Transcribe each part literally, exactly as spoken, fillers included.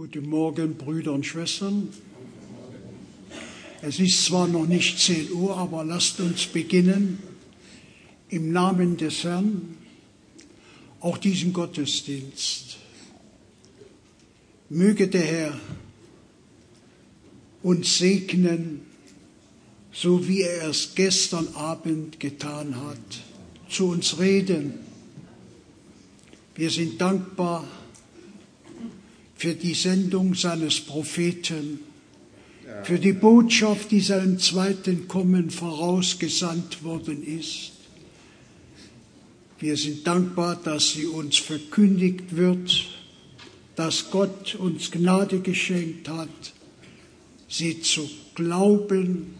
Guten Morgen, Brüder und Schwestern. Es ist zwar noch nicht zehn Uhr, aber lasst uns beginnen, im Namen des Herrn, auch diesen Gottesdienst. Möge der Herr uns segnen, so wie er es gestern Abend getan hat, zu uns reden. Wir sind dankbar für die Sendung seines Propheten, für die Botschaft, die seinem zweiten Kommen vorausgesandt worden ist. Wir sind dankbar, dass sie uns verkündigt wird, dass Gott uns Gnade geschenkt hat, sie zu glauben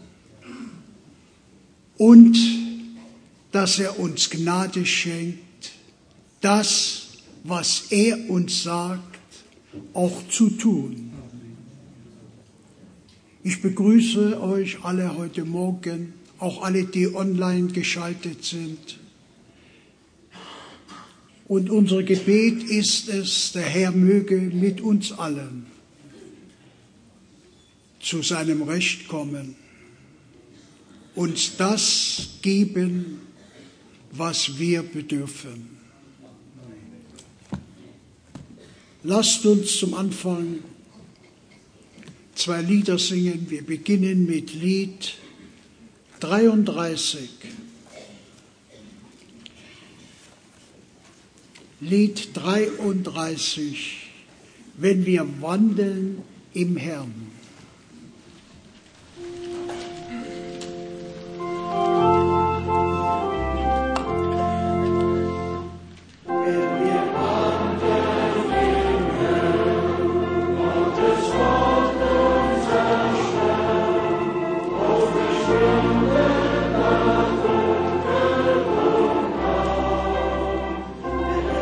und dass er uns Gnade schenkt, das, was er uns sagt, auch zu tun. Ich begrüße euch alle heute Morgen, auch alle, die online geschaltet sind. Und unser Gebet ist es, der Herr möge mit uns allen zu seinem Recht kommen, uns das geben, was wir bedürfen. Lasst uns zum Anfang zwei Lieder singen. Wir beginnen mit Lied dreiunddreißig. Lied dreiunddreißig, wenn wir wandeln im Herrn.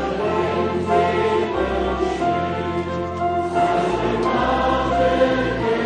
Yeah.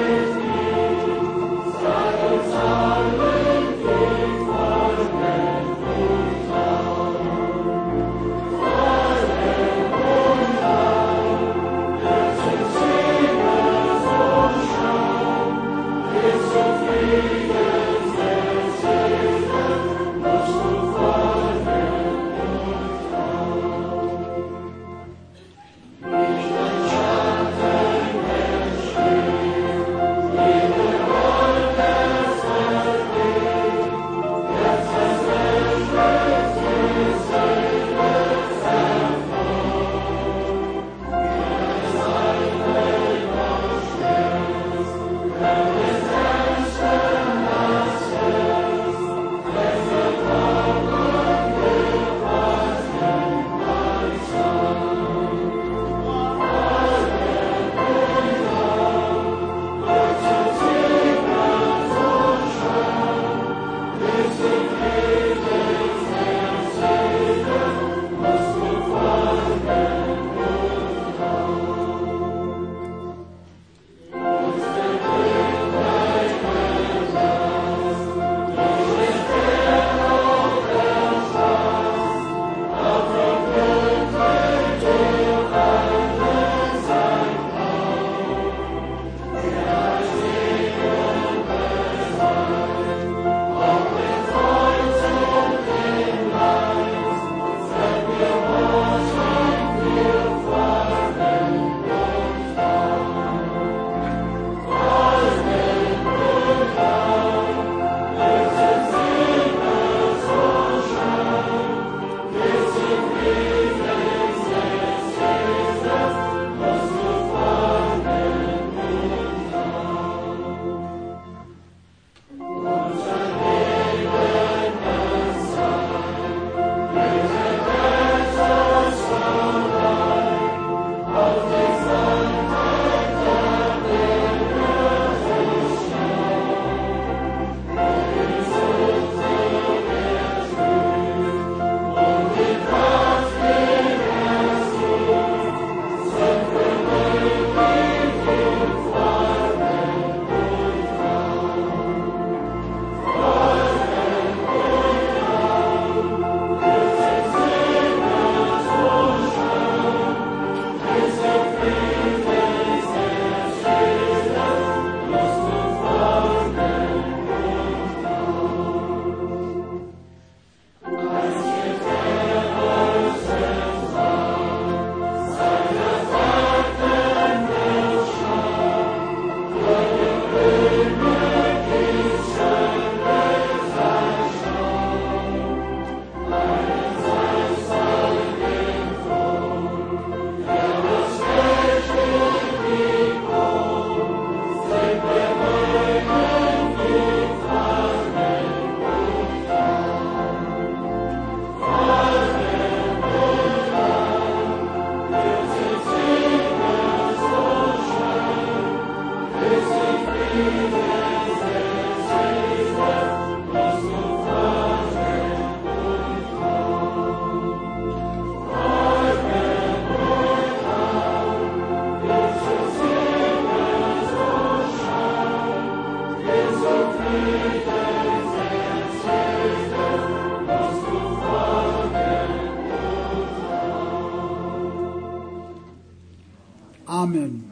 Amen.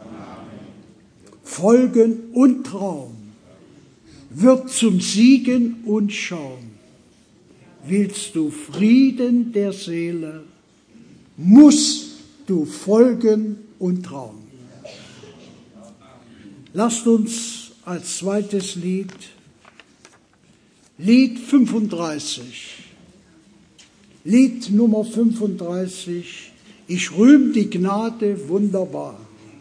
Folgen und Traum wird zum Siegen und Schaum. Willst du Frieden der Seele, musst du folgen und trauen. Lasst uns als zweites Lied, Lied fünfunddreißig, Lied Nummer fünfunddreißig, ich rühm die Gnade wunderbar.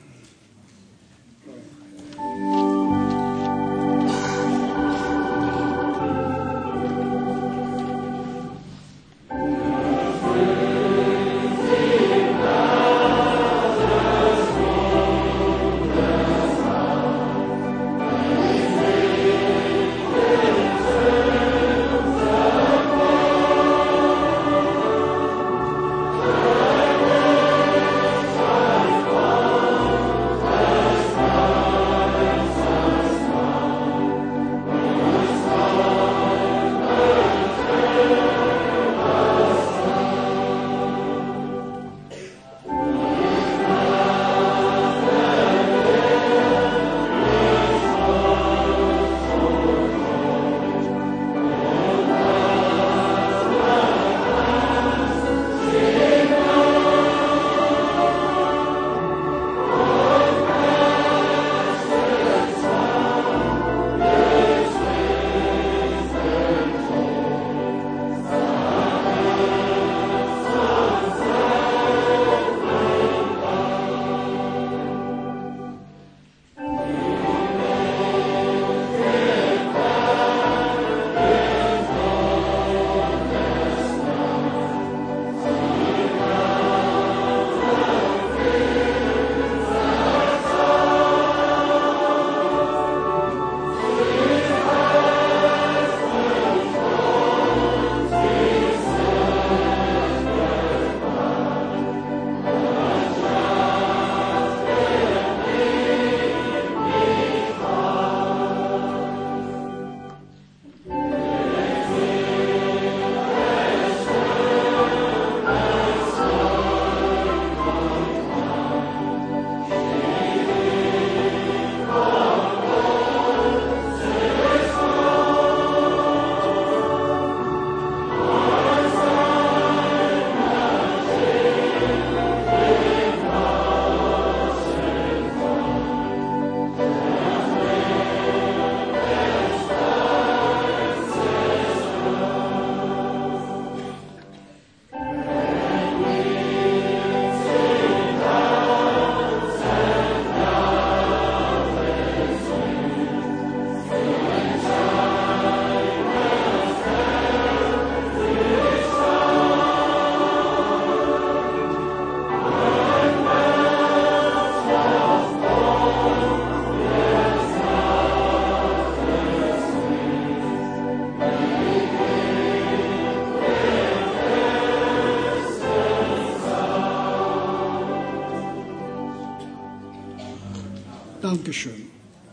Dankeschön.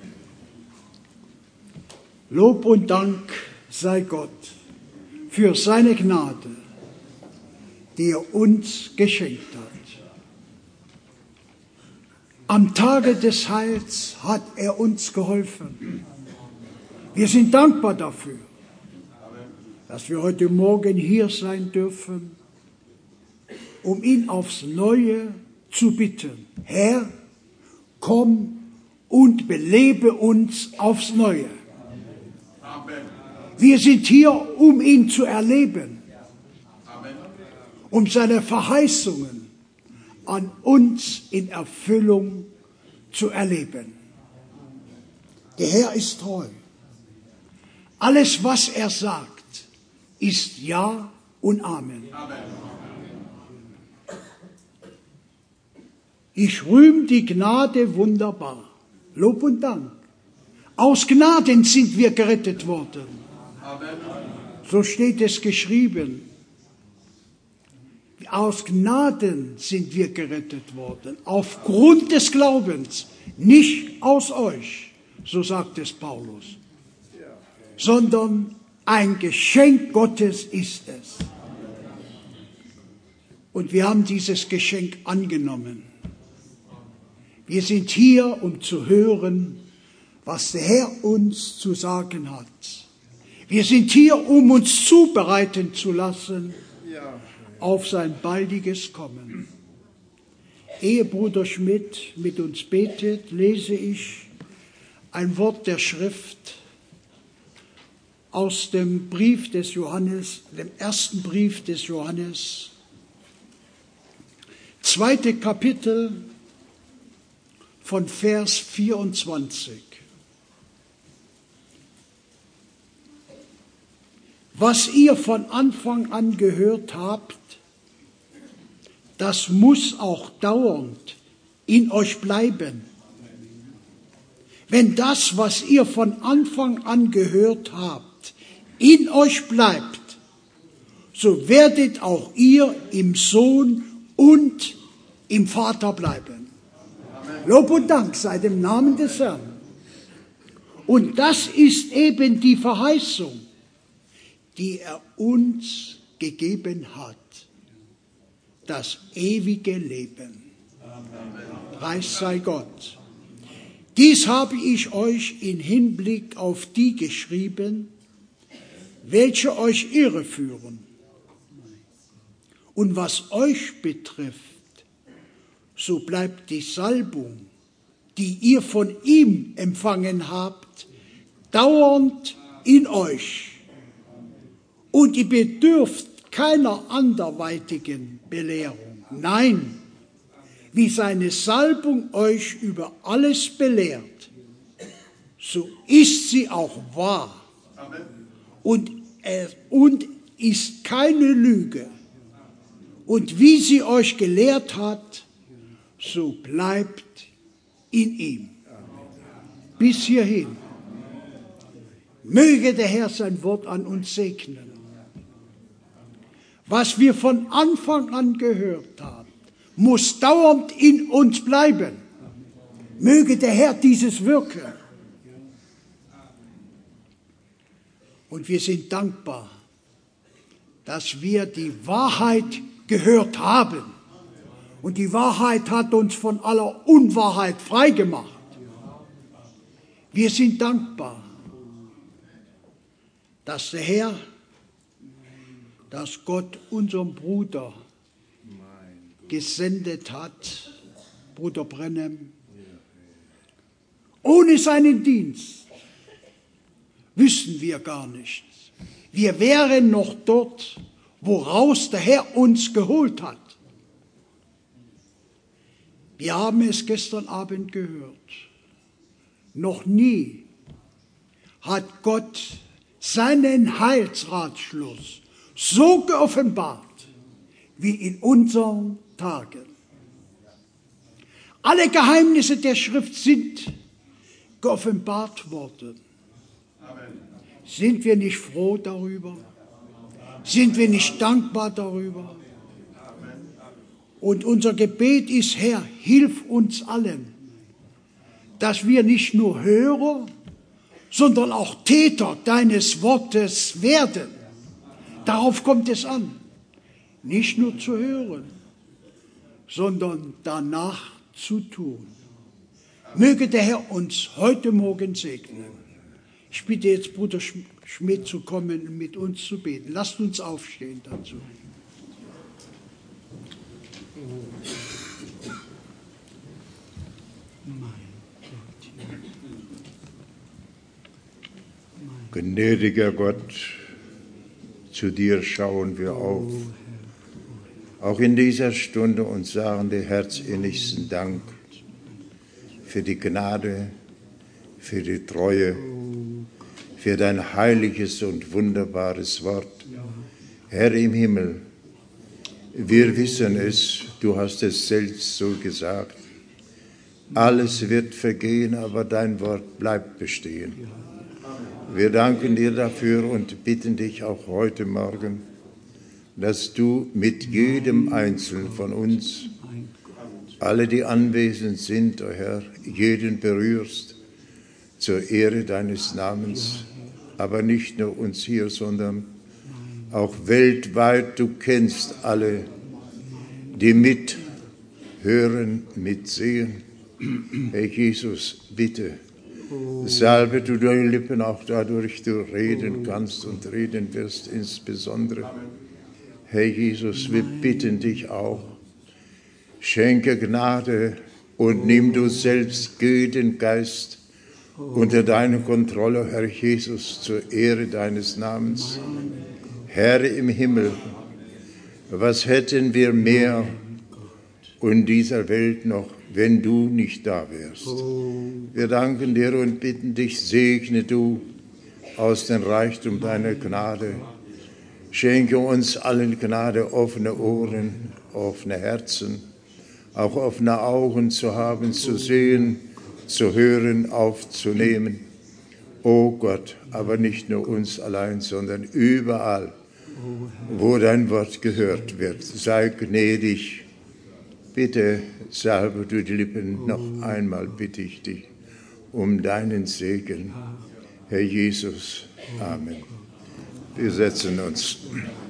Lob und Dank sei Gott für seine Gnade, die er uns geschenkt hat. Am Tage des Heils hat er uns geholfen. Wir sind dankbar dafür, dass wir heute Morgen hier sein dürfen, um ihn aufs Neue zu bitten. Herr, komm und belebe uns aufs Neue. Wir sind hier, um ihn zu erleben, um seine Verheißungen an uns in Erfüllung zu erleben. Der Herr ist treu. Alles, was er sagt, ist Ja und Amen. Ich rühm die Gnade wunderbar. Lob und Dank. Aus Gnaden sind wir gerettet worden. So steht es geschrieben. Aus Gnaden sind wir gerettet worden. Aufgrund des Glaubens. Nicht aus euch, so sagt es Paulus. Sondern ein Geschenk Gottes ist es. Und wir haben dieses Geschenk angenommen. Wir sind hier, um zu hören, was der Herr uns zu sagen hat. Wir sind hier, um uns zubereiten zu lassen auf sein baldiges Kommen. Ehe Bruder Schmidt mit uns betet, lese ich ein Wort der Schrift aus dem Brief des Johannes, dem ersten Brief des Johannes, zweite Kapitel von Vers vierundzwanzig. Was ihr von Anfang an gehört habt, das muss auch dauernd in euch bleiben. Wenn das, was ihr von Anfang an gehört habt, in euch bleibt, so werdet auch ihr im Sohn und im Vater bleiben. Amen. Lob und Dank sei dem Namen des Herrn. Und das ist eben die Verheißung, die er uns gegeben hat. Das ewige Leben. Amen. Preis sei Gott. Dies habe ich euch in Hinblick auf die geschrieben, welche euch irreführen. Und was euch betrifft, so bleibt die Salbung, die ihr von ihm empfangen habt, dauernd in euch. Und ihr bedürft keiner anderweitigen Belehrung. Nein, wie seine Salbung euch über alles belehrt, so ist sie auch wahr. Amen. Und, er, und ist keine Lüge. Und wie sie euch gelehrt hat, so bleibt in ihm. Bis hierhin. Möge der Herr sein Wort an uns segnen. Was wir von Anfang an gehört haben, muss dauernd in uns bleiben. Möge der Herr dieses wirken. Und wir sind dankbar, dass wir die Wahrheit gehört haben. Und die Wahrheit hat uns von aller Unwahrheit freigemacht. Wir sind dankbar, dass der Herr, dass Gott unseren Bruder gesendet hat, Bruder Brennem. Ohne seinen Dienst wüssten wir gar nichts. Wir wären noch dort, woraus der Herr uns geholt hat. Wir haben es gestern Abend gehört. Noch nie hat Gott seinen Heilsratschluss so geoffenbart wie in unseren Tagen. Alle Geheimnisse der Schrift sind geoffenbart worden. Sind wir nicht froh darüber? Sind wir nicht dankbar darüber? Und unser Gebet ist, Herr, hilf uns allen, dass wir nicht nur Hörer, sondern auch Täter deines Wortes werden. Darauf kommt es an. Nicht nur zu hören, sondern danach zu tun. Möge der Herr uns heute Morgen segnen. Ich bitte jetzt Bruder Schmidt zu kommen und mit uns zu beten. Lasst uns aufstehen dazu. Gnädiger Gott, zu dir schauen wir auf, auch in dieser Stunde, und sagen dir herzinnigsten Dank für die Gnade, für die Treue, für dein heiliges und wunderbares Wort. Herr im Himmel, wir wissen es, du hast es selbst so gesagt. Alles wird vergehen, aber dein Wort bleibt bestehen. Wir danken dir dafür und bitten dich auch heute Morgen, dass du mit jedem Einzelnen von uns, alle, die anwesend sind, o Herr, jeden berührst, zur Ehre deines Namens, aber nicht nur uns hier, sondern auch weltweit. Du kennst alle, die mithören, mitsehen. Herr Jesus, bitte, salbe du deine Lippen auch dadurch, du reden kannst und reden wirst insbesondere. Herr Jesus, wir bitten dich auch, schenke Gnade und nimm du selbst jeden Geist unter deine Kontrolle, Herr Jesus, zur Ehre deines Namens. Herr im Himmel, was hätten wir mehr in dieser Welt noch, wenn du nicht da wärst? Wir danken dir und bitten dich, segne du aus dem Reichtum deiner Gnade. Schenke uns allen Gnade, offene Ohren, offene Herzen, auch offene Augen zu haben, zu sehen, zu hören, aufzunehmen. O Gott, aber nicht nur uns allein, sondern überall, wo dein Wort gehört wird. Sei gnädig. Bitte salbe du die Lippen, noch einmal bitte ich dich um deinen Segen. Herr Jesus, Amen. Wir setzen uns.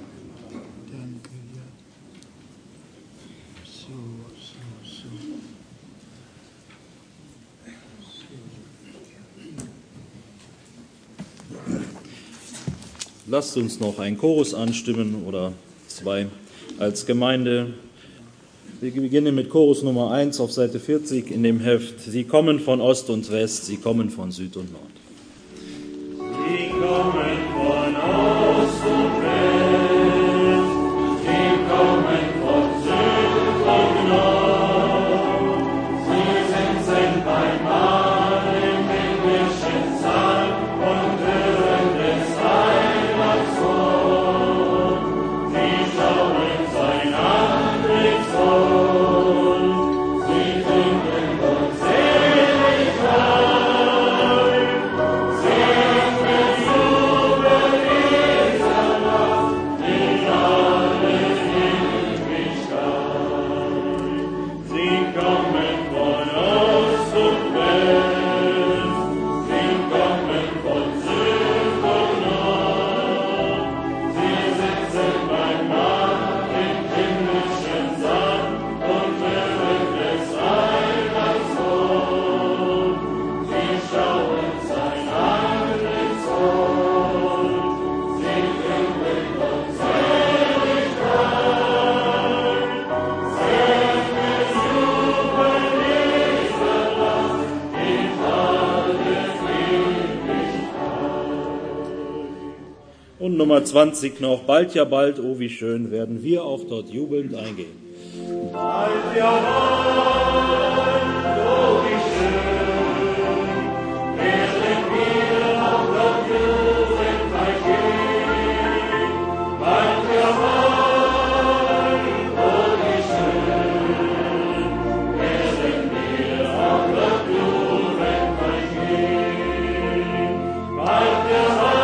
Lasst uns noch einen Chorus anstimmen oder zwei als Gemeinde. Wir beginnen mit Chorus Nummer eins auf Seite vierzig in dem Heft. Sie kommen von Ost und West, sie kommen von Süd und Nord. Sie kommen von Ost und West, sie kommen von Süd und Nord. Sie sitzen beim Mahl im himmlischen Saal und hören des Heimatswort. Sie schauen sein Antlitz sie singen und Seligkeit. Sing des Jubel Isalas in alle Ewigkeit. Sie kommen von Ost und West, sie kommen von Süd und Nord. Sie sitzen beim Mahl im himmlischen Saal und hören des Heimatswort. Sie schauen sein Antlitz an, sie singen und Seligkeit. Sing des Jubel Isalas in alle Ewigkeit. Und Nummer zwanzig noch, bald ja bald, oh wie schön, werden wir auch dort jubelnd eingehen. Bald ja bald, oh wie schön, werden wir auch dort jubelnd eingehen. Bald ja bald, oh wie schön, werden wir auch dort jubelnd eingehen. Bald ja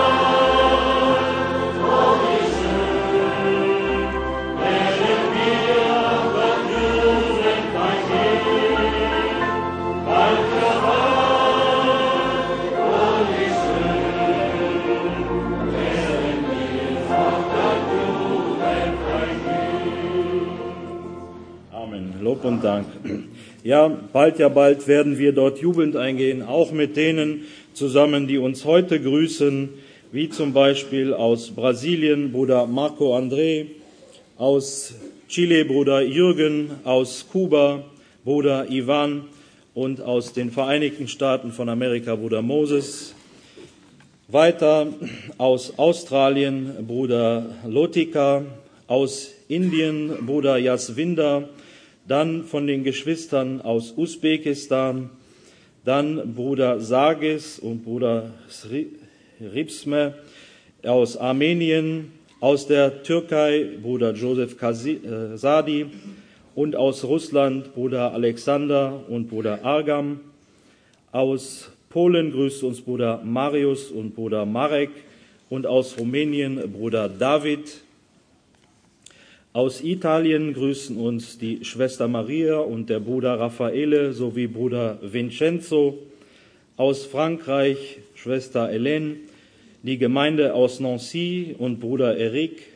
bald, oh wie schön, werden wir auch dort jubelnd eingehen. Bald ja bald, oh wie schön, werden wir auch dort jubelnd eingehen. Amen. Lob und Dank. Ja, bald ja bald werden wir dort jubelnd eingehen, auch mit denen zusammen, die uns heute grüßen, wie zum Beispiel aus Brasilien Bruder Marco André, aus Chile Bruder Jürgen, aus Kuba Bruder Ivan und aus den Vereinigten Staaten von Amerika Bruder Moses. Weiter aus Australien Bruder Lotika, aus Indien Bruder Jaswinder, dann von den Geschwistern aus Usbekistan, dann Bruder Sagis und Bruder Ripsme aus Armenien, aus der Türkei Bruder Joseph Sadi und aus Russland Bruder Alexander und Bruder Argam. Aus Polen grüßt uns Bruder Marius und Bruder Marek und aus Rumänien Bruder David. Aus Italien grüßen uns die Schwester Maria und der Bruder Raffaele sowie Bruder Vincenzo. Aus Frankreich Schwester Hélène, die Gemeinde aus Nancy und Bruder Eric.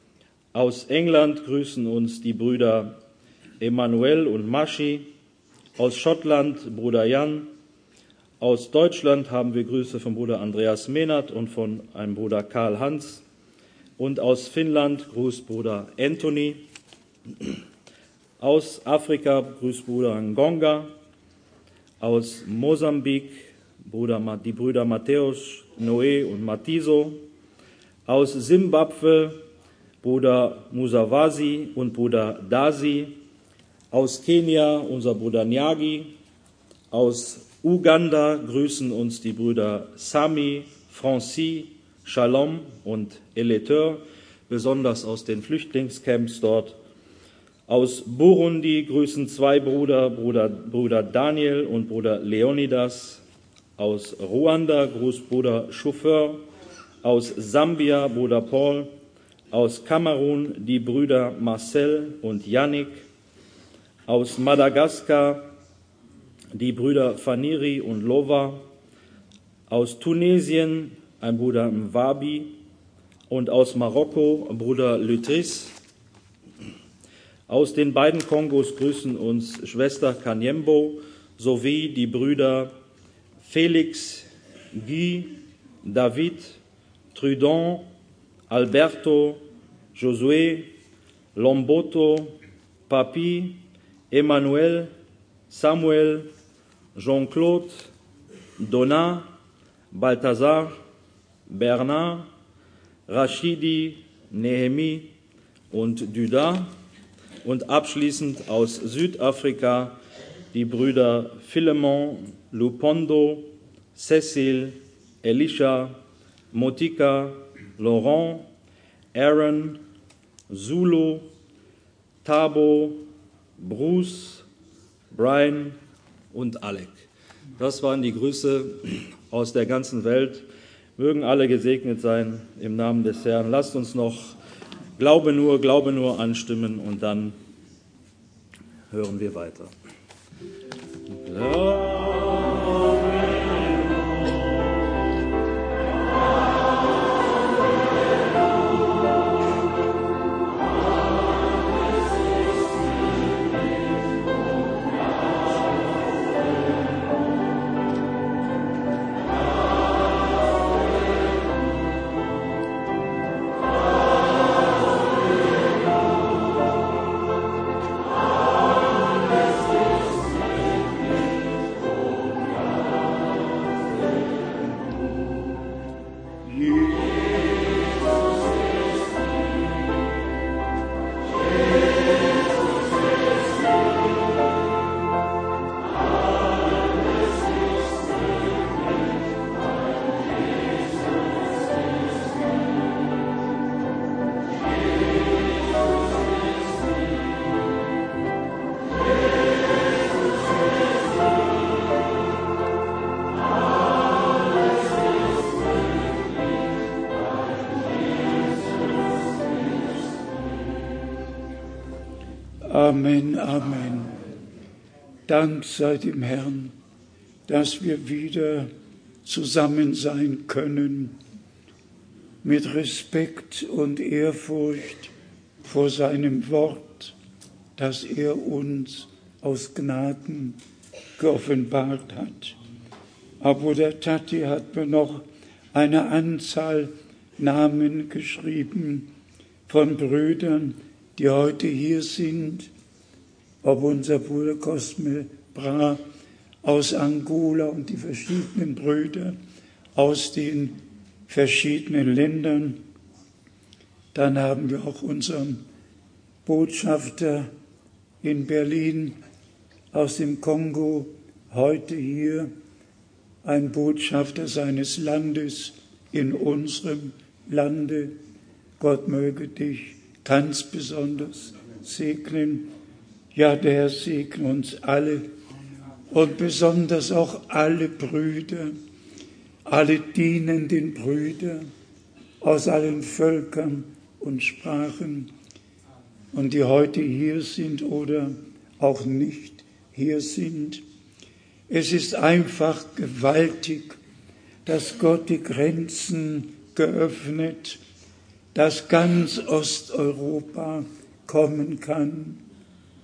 Aus England grüßen uns die Brüder Emanuel und Maschi. Aus Schottland Bruder Jan. Aus Deutschland haben wir Grüße von Bruder Andreas Mehnert und von einem Bruder Karl Hans. Und aus Finnland grüßt Bruder Anthony. Aus Afrika grüßt Bruder Ngonga. Aus Mosambik Bruder, die Brüder Matthäus, Noé und Matiso. Aus Simbabwe Bruder Musawasi und Bruder Dasi. Aus Kenia unser Bruder Nyagi. Aus Uganda grüßen uns die Brüder Sami, Francis, Shalom und Eleteur, besonders aus den Flüchtlingscamps dort. Aus Burundi grüßen zwei Brüder, Bruder, Bruder Daniel und Bruder Leonidas. Aus Ruanda grüßt Bruder Chauffeur. Aus Sambia Bruder Paul. Aus Kamerun die Brüder Marcel und Yannick. Aus Madagaskar die Brüder Faniri und Lova, aus Tunesien ein Bruder Mwabi und aus Marokko Bruder Lutris. Aus den beiden Kongos grüßen uns Schwester Kanyembo sowie die Brüder Felix, Guy, David, Trudon, Alberto, Josué, Lomboto, Papi, Emmanuel, Samuel, Jean-Claude, Donat, Balthasar, Bernard, Rashidi, Nehemi und Duda und abschließend aus Südafrika die Brüder Philemon, Lupondo, Cecil, Elisha, Motika, Laurent, Aaron, Zulu, Thabo, Bruce, Brian und Alec. Das waren die Grüße aus der ganzen Welt. Mögen alle gesegnet sein im Namen des Herrn. Lasst uns noch Glaube nur, Glaube nur anstimmen und dann hören wir weiter. Glaube. Amen, Amen. Dank sei dem Herrn, dass wir wieder zusammen sein können, mit Respekt und Ehrfurcht vor seinem Wort, das er uns aus Gnaden geoffenbart hat. Aber der Tati hat mir noch eine Anzahl Namen geschrieben von Brüdern, die heute hier sind, ob unser Bruder Cosme Bra aus Angola und die verschiedenen Brüder aus den verschiedenen Ländern. Dann haben wir auch unseren Botschafter in Berlin aus dem Kongo, heute hier ein Botschafter seines Landes in unserem Lande. Gott möge dich ganz besonders segnen. Ja, der Herr segne uns alle und besonders auch alle Brüder, alle dienenden Brüder aus allen Völkern und Sprachen und die heute hier sind oder auch nicht hier sind. Es ist einfach gewaltig, dass Gott die Grenzen geöffnet hat, dass ganz Osteuropa kommen kann.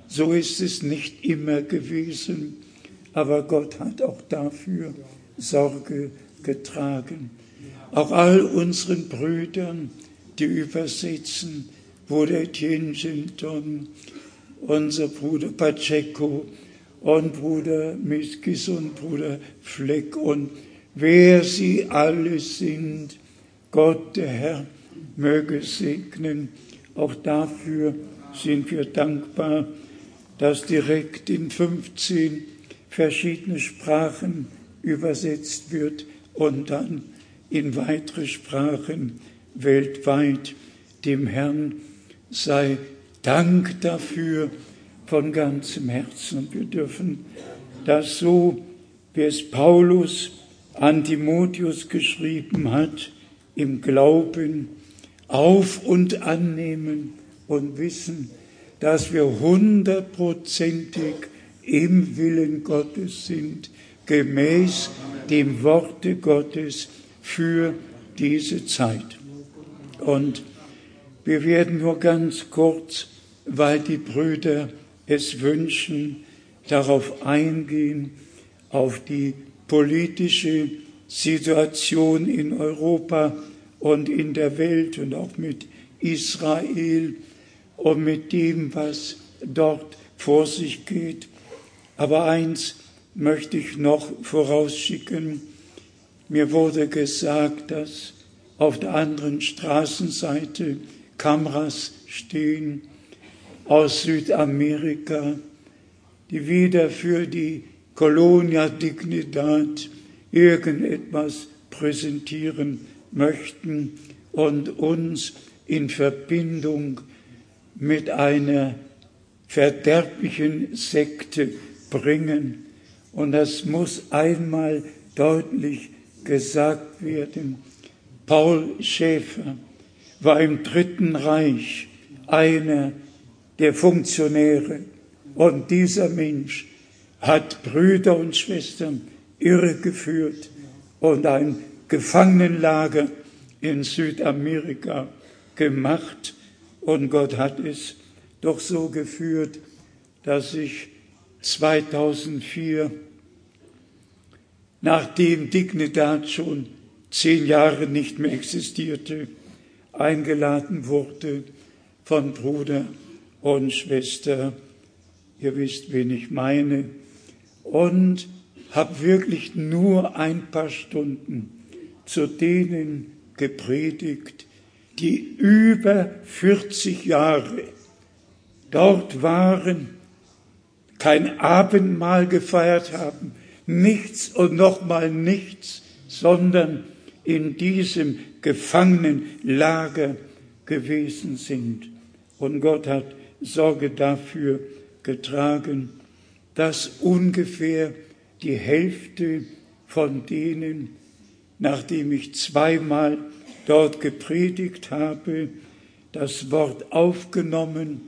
So ist es nicht immer gewesen, aber Gott hat auch dafür Sorge getragen. Auch all unseren Brüdern, die übersetzen, Bruder Etienne Genton, unser Bruder Pacheco und Bruder Miskis und Bruder Fleck und wer sie alle sind, Gott, der Herr, möge segnen. Auch dafür sind wir dankbar, dass direkt in fünfzehn verschiedene Sprachen übersetzt wird und dann in weitere Sprachen weltweit. Dem Herrn sei Dank dafür von ganzem Herzen. Und wir dürfen das so, wie es Paulus an Timotheus geschrieben hat, im Glauben auf- und annehmen und wissen, dass wir hundertprozentig im Willen Gottes sind, gemäß dem Worte Gottes für diese Zeit. Und wir werden nur ganz kurz, weil die Brüder es wünschen, darauf eingehen, auf die politische Situation in Europa und in der Welt und auch mit Israel und mit dem, was dort vor sich geht. Aber eins möchte ich noch vorausschicken. Mir wurde gesagt, dass auf der anderen Straßenseite Kameras stehen aus Südamerika, die wieder für die Colonia Dignidad irgendetwas präsentieren möchten und uns in Verbindung mit einer verderblichen Sekte bringen. Und das muss einmal deutlich gesagt werden. Paul Schäfer war im Dritten Reich einer der Funktionäre. Und dieser Mensch hat Brüder und Schwestern irregeführt und ein Gefangenenlager in Südamerika gemacht. Und Gott hat es doch so geführt, dass ich zweitausendvier, nachdem Dignidad schon zehn Jahre nicht mehr existierte, eingeladen wurde von Bruder und Schwester, ihr wisst, wen ich meine, und habe wirklich nur ein paar Stunden zu denen gepredigt, die über vierzig Jahre dort waren, kein Abendmahl gefeiert haben, nichts und nochmal nichts, sondern in diesem Gefangenenlager gewesen sind. Und Gott hat Sorge dafür getragen, dass ungefähr die Hälfte von denen, nachdem ich zweimal dort gepredigt habe, das Wort aufgenommen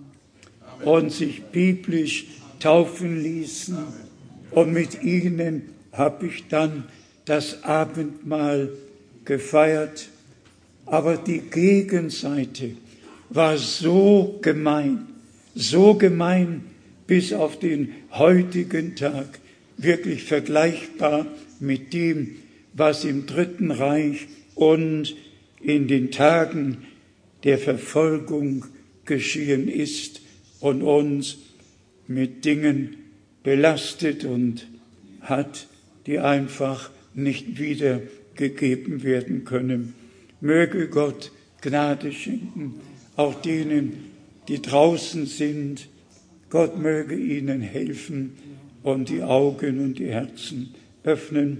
und sich biblisch taufen ließen. Und mit ihnen habe ich dann das Abendmahl gefeiert. Aber die Gegenseite war so gemein, so gemein bis auf den heutigen Tag, wirklich vergleichbar mit dem, was im Dritten Reich und in den Tagen der Verfolgung geschehen ist und uns mit Dingen belastet und hat, die einfach nicht wiedergegeben werden können. Möge Gott Gnade schenken, auch denen, die draußen sind. Gott möge ihnen helfen und die Augen und die Herzen öffnen.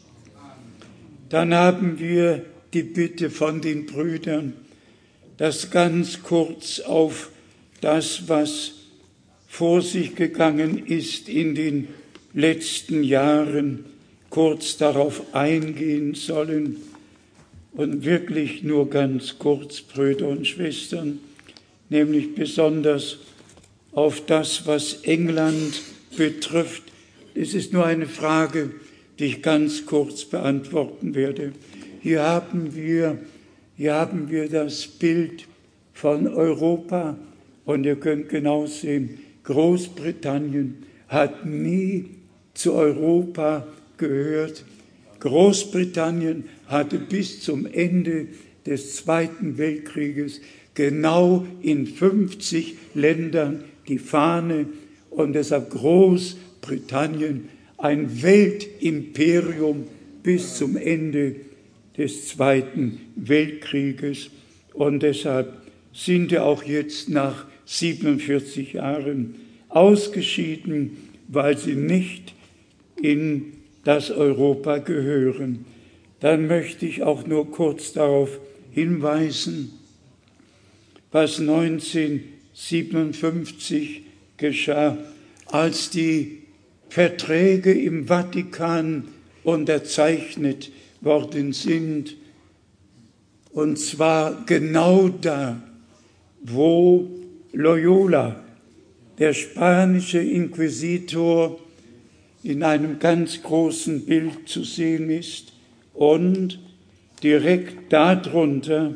Dann haben wir die Bitte von den Brüdern, das ganz kurz auf das, was vor sich gegangen ist in den letzten Jahren, kurz darauf eingehen sollen. Und wirklich nur ganz kurz, Brüder und Schwestern, nämlich besonders auf das, was England betrifft. Es ist nur eine Frage, die ich ganz kurz beantworten werde. Hier haben wir, hier haben wir das Bild von Europa und ihr könnt genau sehen, Großbritannien hat nie zu Europa gehört. Großbritannien hatte bis zum Ende des Zweiten Weltkrieges genau in fünfzig Ländern die Fahne und deshalb Großbritannien ein Weltimperium bis zum Ende des Zweiten Weltkrieges. Und deshalb sind wir auch jetzt nach siebenundvierzig Jahren ausgeschieden, weil sie nicht in das Europa gehören. Dann möchte ich auch nur kurz darauf hinweisen, was neunzehnhundertsiebenundfünfzig geschah, als die Verträge im Vatikan unterzeichnet worden sind. Und zwar genau da, wo Loyola, der spanische Inquisitor, in einem ganz großen Bild zu sehen ist und direkt darunter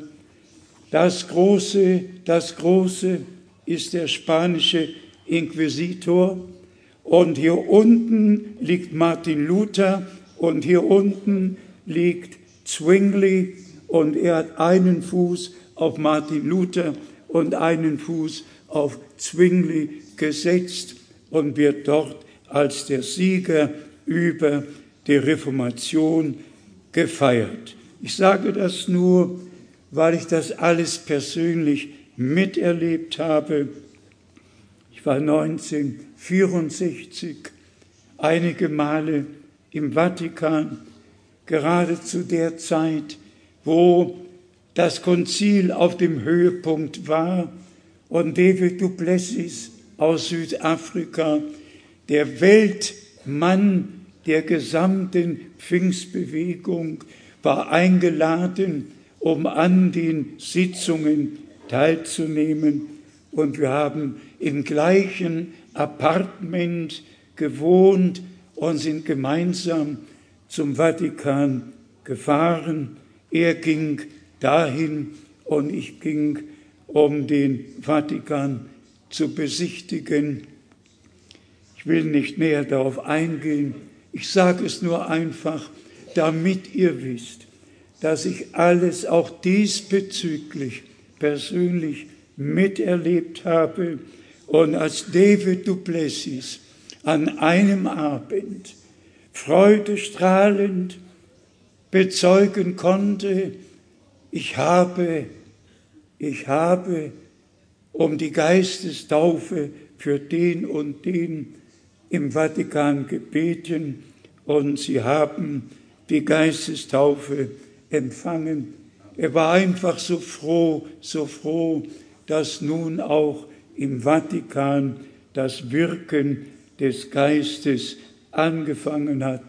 das Große, das Große ist der spanische Inquisitor und hier unten liegt Martin Luther und hier unten liegt Zwingli und er hat einen Fuß auf Martin Luther und einen Fuß auf Zwingli gesetzt und wird dort als der Sieger über die Reformation gefeiert. Ich sage das nur, weil ich das alles persönlich miterlebt habe. Ich war neunzehnhundertvierundsechzig einige Male im Vatikan, gerade zu der Zeit, wo das Konzil auf dem Höhepunkt war und David du Plessis aus Südafrika, der Weltmann der gesamten Pfingstbewegung, war eingeladen, um an den Sitzungen teilzunehmen. Und wir haben im gleichen Appartement gewohnt und sind gemeinsam zum Vatikan gefahren. Er ging dahin und ich ging, um den Vatikan zu besichtigen. Ich will nicht näher darauf eingehen. Ich sage es nur einfach, damit ihr wisst, dass ich alles auch diesbezüglich persönlich miterlebt habe. Und als David du Plessis an einem Abend freudestrahlend bezeugen konnte, ich habe, ich habe um die Geistestaufe für den und den im Vatikan gebeten und sie haben die Geistestaufe empfangen. Er war einfach so froh, so froh, dass nun auch im Vatikan das Wirken des Geistes angefangen hat,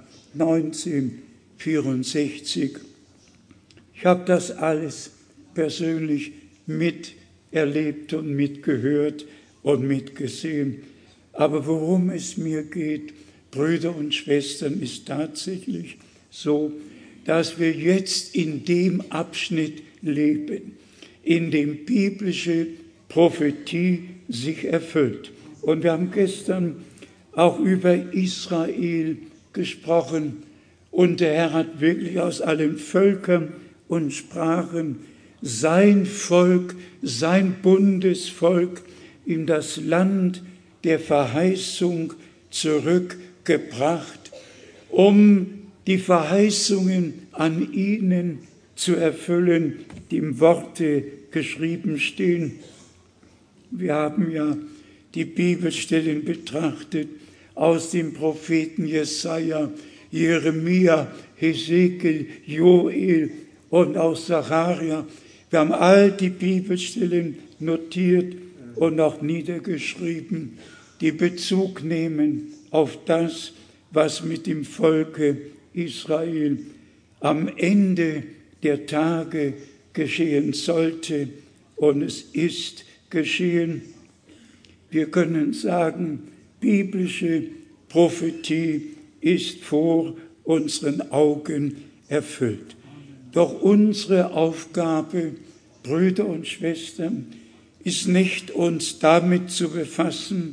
neunzehnhundertvierundsechzig. Ich habe das alles persönlich miterlebt und mitgehört und mitgesehen. Aber worum es mir geht, Brüder und Schwestern, ist tatsächlich so, dass wir jetzt in dem Abschnitt leben, in dem biblische Prophetie sich erfüllt. Und wir haben gestern auch über Israel gesprochen und der Herr hat wirklich aus allen Völkern und Sprachen sein Volk, sein Bundesvolk in das Land der Verheißung zurückgebracht, um die Verheißungen an ihnen zu erfüllen, die im Worte geschrieben stehen. Wir haben ja die Bibelstellen betrachtet aus dem Propheten Jesaja, Jeremia, Hesekiel, Joel und aus Sacharja. Wir haben all die Bibelstellen notiert und auch niedergeschrieben, die Bezug nehmen auf das, was mit dem Volke Israel am Ende der Tage geschehen sollte. Und es ist geschehen. Wir können sagen, biblische Prophetie ist vor unseren Augen erfüllt. Doch unsere Aufgabe, Brüder und Schwestern, ist nicht, uns damit zu befassen,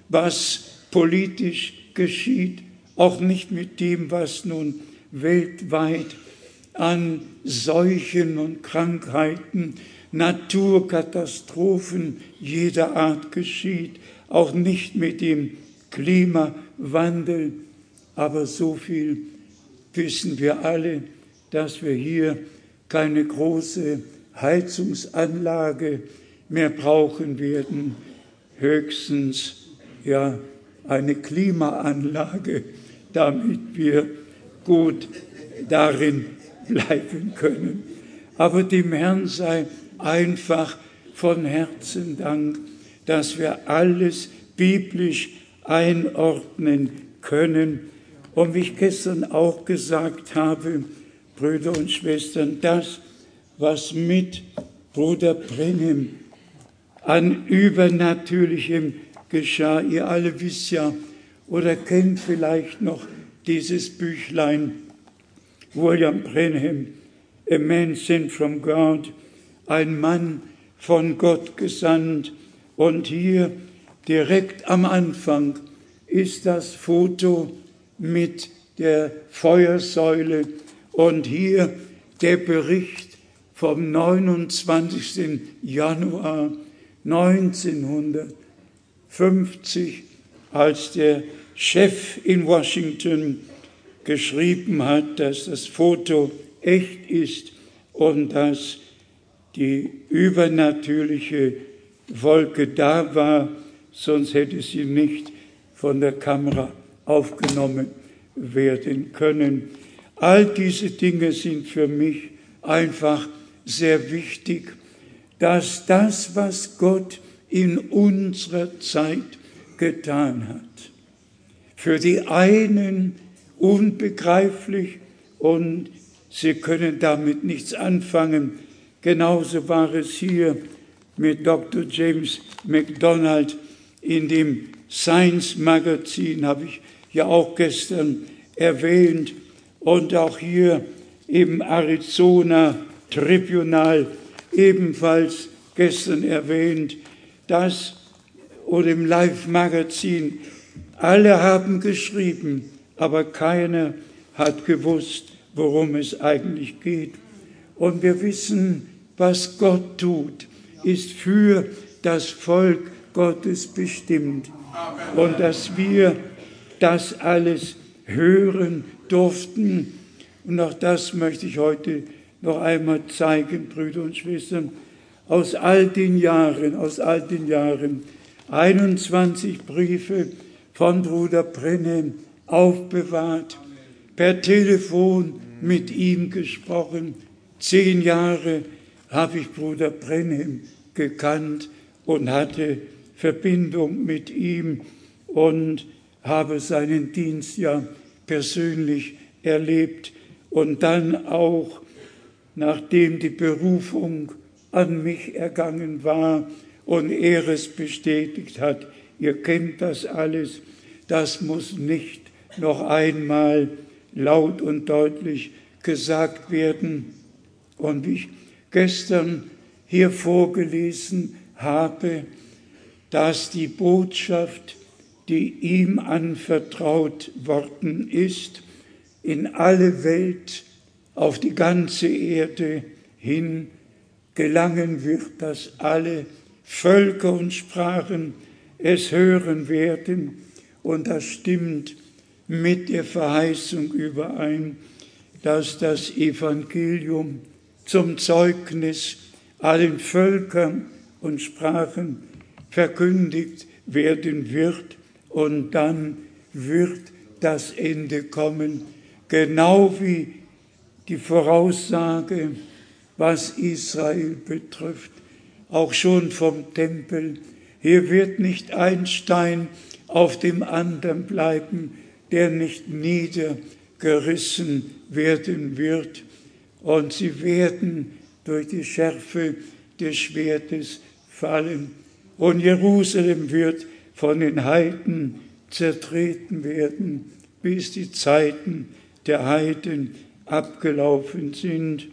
was politisch geschieht, auch nicht mit dem, was nun weltweit an Seuchen und Krankheiten, Naturkatastrophen jeder Art geschieht, auch nicht mit dem Klimawandel. Aber so viel wissen wir alle, dass wir hier keine große Heizungsanlage mehr brauchen werden, höchstens ja eine Klimaanlage, damit wir gut darin bleiben können. Aber dem Herrn sei einfach von Herzen Dank, dass wir alles biblisch einordnen können. Und wie ich gestern auch gesagt habe, Brüder und Schwestern, das, was mit Bruder Branham an Übernatürlichem geschah, ihr alle wisst ja oder kennt vielleicht noch dieses Büchlein, William Branham, A Man Sent from God, ein Mann von Gott gesandt. Und hier direkt am Anfang ist das Foto mit der Feuersäule und hier der Bericht vom neunundzwanzigsten Januar neunzehnhundertfünfzig, als der Chef in Washington geschrieben hat, dass das Foto echt ist und dass die übernatürliche Wolke da war, sonst hätte sie nicht von der Kamera aufgenommen werden können. All diese Dinge sind für mich einfach sehr wichtig, dass das, was Gott in unserer Zeit getan hat, für die einen unbegreiflich und sie können damit nichts anfangen. Genauso war es hier mit Doktor James MacDonald in dem Science Magazin, habe ich ja auch gestern erwähnt, und auch hier im Arizona Tribunal ebenfalls gestern erwähnt, das oder im Life Magazin, alle haben geschrieben, aber keiner hat gewusst, worum es eigentlich geht. Und wir wissen, was Gott tut, ist für das Volk Gottes bestimmt. Und dass wir das alles hören durften. Und auch das möchte ich heute noch einmal zeigen, Brüder und Schwestern, aus all den Jahren, aus all den Jahren, einundzwanzig Briefe von Bruder Branham aufbewahrt, per Telefon mit ihm gesprochen. Zehn Jahre habe ich Bruder Branham gekannt und hatte Verbindung mit ihm und habe seinen Dienst ja persönlich erlebt. Und dann auch, nachdem die Berufung an mich ergangen war und er es bestätigt hat, ihr kennt das alles, das muss nicht noch einmal laut und deutlich gesagt werden. Und wie ich gestern hier vorgelesen habe, dass die Botschaft, die ihm anvertraut worden ist, in alle Welt, auf die ganze Erde hin gelangen wird, dass alle Völker und Sprachen es hören werden. Und das stimmt mit der Verheißung überein, dass das Evangelium zum Zeugnis allen Völkern und Sprachen verkündigt werden wird. Und dann wird das Ende kommen, genau wie die Voraussage, was Israel betrifft, auch schon vom Tempel. Hier wird nicht ein Stein auf dem anderen bleiben, der nicht niedergerissen werden wird. Und sie werden durch die Schärfe des Schwertes fallen. Und Jerusalem wird von den Heiden zertreten werden, bis die Zeiten der Heiden abgelaufen sind.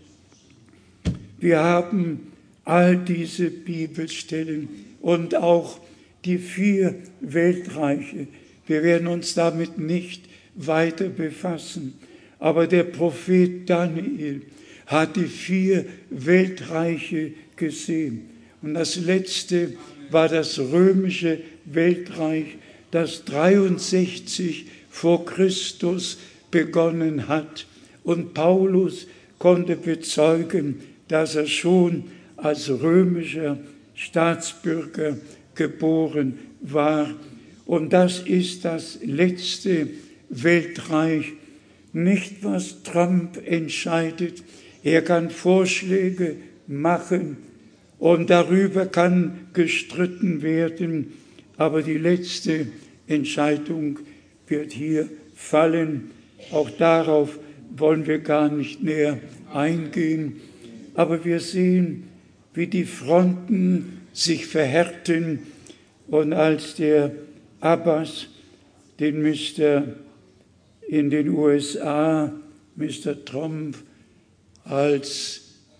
Wir haben all diese Bibelstellen und auch die vier Weltreiche. Wir werden uns damit nicht weiter befassen. Aber der Prophet Daniel hat die vier Weltreiche gesehen. Und das letzte war das römische Weltreich, das dreiundsechzig vor Christus begonnen hat. Und Paulus konnte bezeugen, dass er schon als römischer Staatsbürger geboren war. Und das ist das letzte Weltreich. Nicht, was Trump entscheidet. Er kann Vorschläge machen und darüber kann gestritten werden. Aber die letzte Entscheidung wird hier fallen. Auch darauf wollen wir gar nicht näher eingehen. Aber wir sehen, wie die Fronten sich verhärten. Und als der Abbas, den Mister in den U S A, Mister Trump, als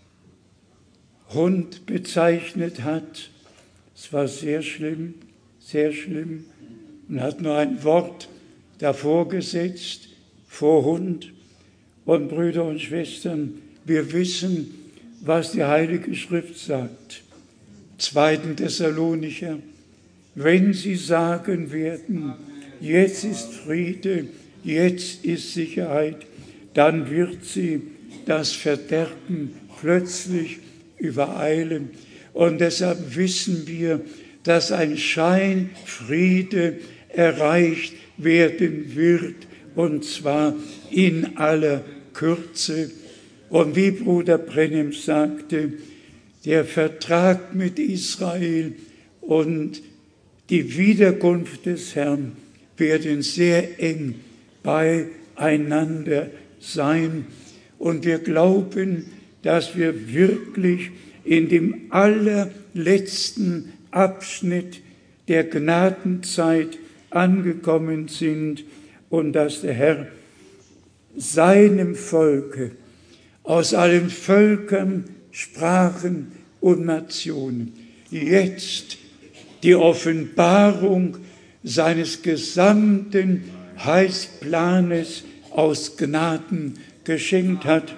Hund bezeichnet hat, es war sehr schlimm, sehr schlimm, und hat nur ein Wort davor gesetzt, vor Hund. Und Brüder und Schwestern, wir wissen, was die Heilige Schrift sagt. Zweiten Thessalonicher, wenn sie sagen werden, jetzt ist Friede, jetzt ist Sicherheit, dann wird sie das Verderben plötzlich übereilen. Und deshalb wissen wir, dass ein Scheinfriede erreicht werden wird, und zwar in aller Kürze. Und wie Bruder Brenhem sagte, der Vertrag mit Israel und die Wiederkunft des Herrn werden sehr eng beieinander sein. Und wir glauben, dass wir wirklich in dem allerletzten Abschnitt der Gnadenzeit angekommen sind und dass der Herr seinem Volke aus allen Völkern, Sprachen und Nationen jetzt die Offenbarung seines gesamten Heilsplanes aus Gnaden geschenkt hat.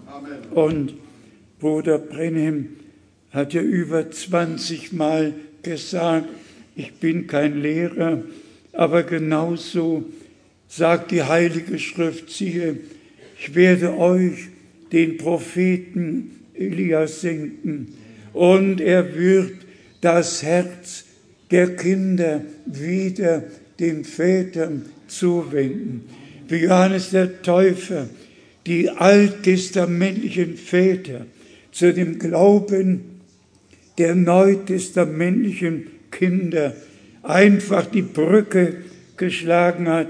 Und Bruder Brenhem hat ja über zwanzig Mal gesagt, ich bin kein Lehrer, aber genauso sagt die Heilige Schrift, siehe, ich werde euch den Propheten Elias senden und er wird das Herz der Kinder wieder den Vätern zuwenden. Wie Johannes der Täufer die alttestamentlichen Väter zu dem Glauben der neutestamentlichen Kinder einfach die Brücke geschlagen hat.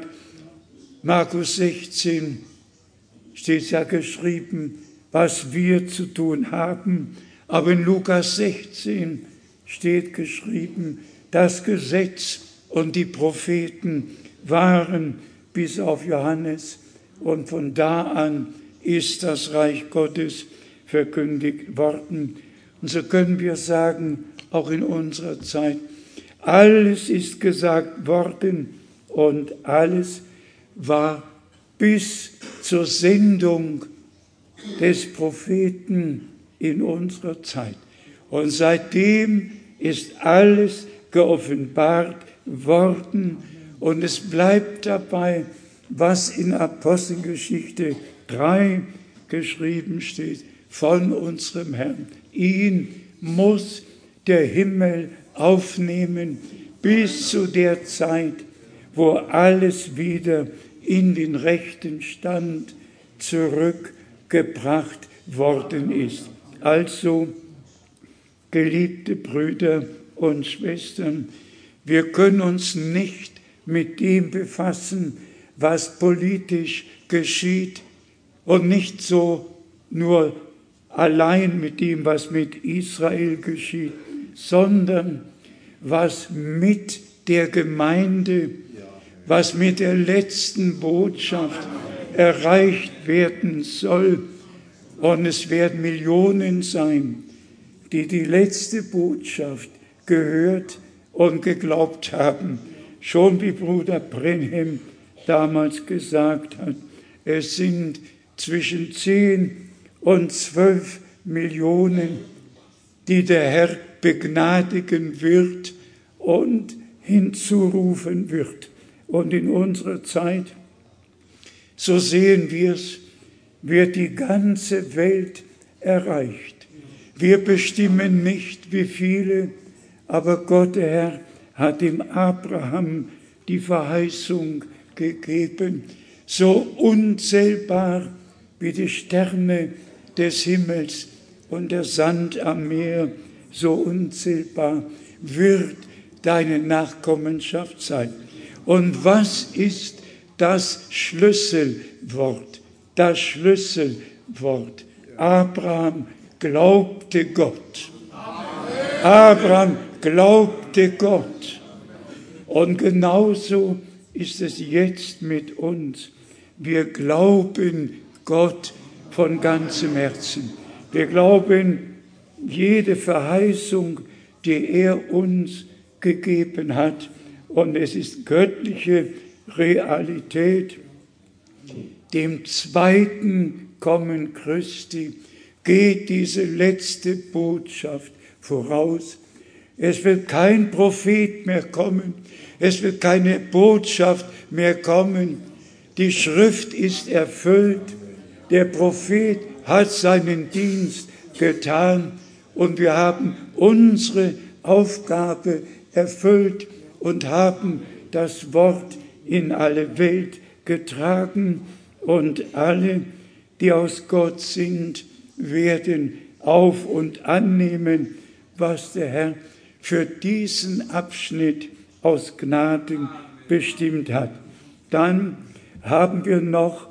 Markus sechzehn steht ja geschrieben, was wir zu tun haben. Aber in Lukas sechzehn steht geschrieben, das Gesetz und die Propheten waren bis auf Johannes. Und von da an ist das Reich Gottes verkündigt worden. Und so können wir sagen, auch in unserer Zeit, alles ist gesagt worden und alles war bis zur Sendung des Propheten in unserer Zeit. Und seitdem ist alles geoffenbart worden und es bleibt dabei, was in Apostelgeschichte drei geschrieben steht, von unserem Herrn. Ihn muss der Himmel aufnehmen bis zu der Zeit, wo alles wieder in den rechten Stand zurückgebracht worden ist. Also, geliebte Brüder und Schwestern, wir können uns nicht mit dem befassen, was politisch geschieht und nicht so nur allein mit dem, was mit Israel geschieht, sondern was mit der Gemeinde, was mit der letzten Botschaft erreicht werden soll. Und es werden Millionen sein, die die letzte Botschaft gehört und geglaubt haben. Schon wie Bruder Brenhem damals gesagt hat, es sind zwischen zehn und zwölf Millionen, die der Herr begnadigen wird und hinzurufen wird. Und in unserer Zeit, so sehen wir es, wird die ganze Welt erreicht. Wir bestimmen nicht, wie viele, aber Gott, der Herr, hat dem Abraham die Verheißung gegeben, so unzählbar wie die Sterne des Himmels und der Sand am Meer, so unzählbar wird deine Nachkommenschaft sein. Und was ist das Schlüsselwort? Das Schlüsselwort. Abraham glaubte Gott. Abraham glaubte Gott. Und genauso ist es jetzt mit uns. Wir glauben Gott von ganzem Herzen. Wir glauben jede Verheißung, die er uns gegeben hat. Und es ist göttliche Realität. Dem zweiten Kommen Christi geht diese letzte Botschaft voraus. Es wird kein Prophet mehr kommen. Es wird keine Botschaft mehr kommen. Die Schrift ist erfüllt. Der Prophet hat seinen Dienst getan und wir haben unsere Aufgabe erfüllt und haben das Wort in alle Welt getragen und alle, die aus Gott sind, werden auf und annehmen, was der Herr für diesen Abschnitt aus Gnaden bestimmt hat. Dann haben wir noch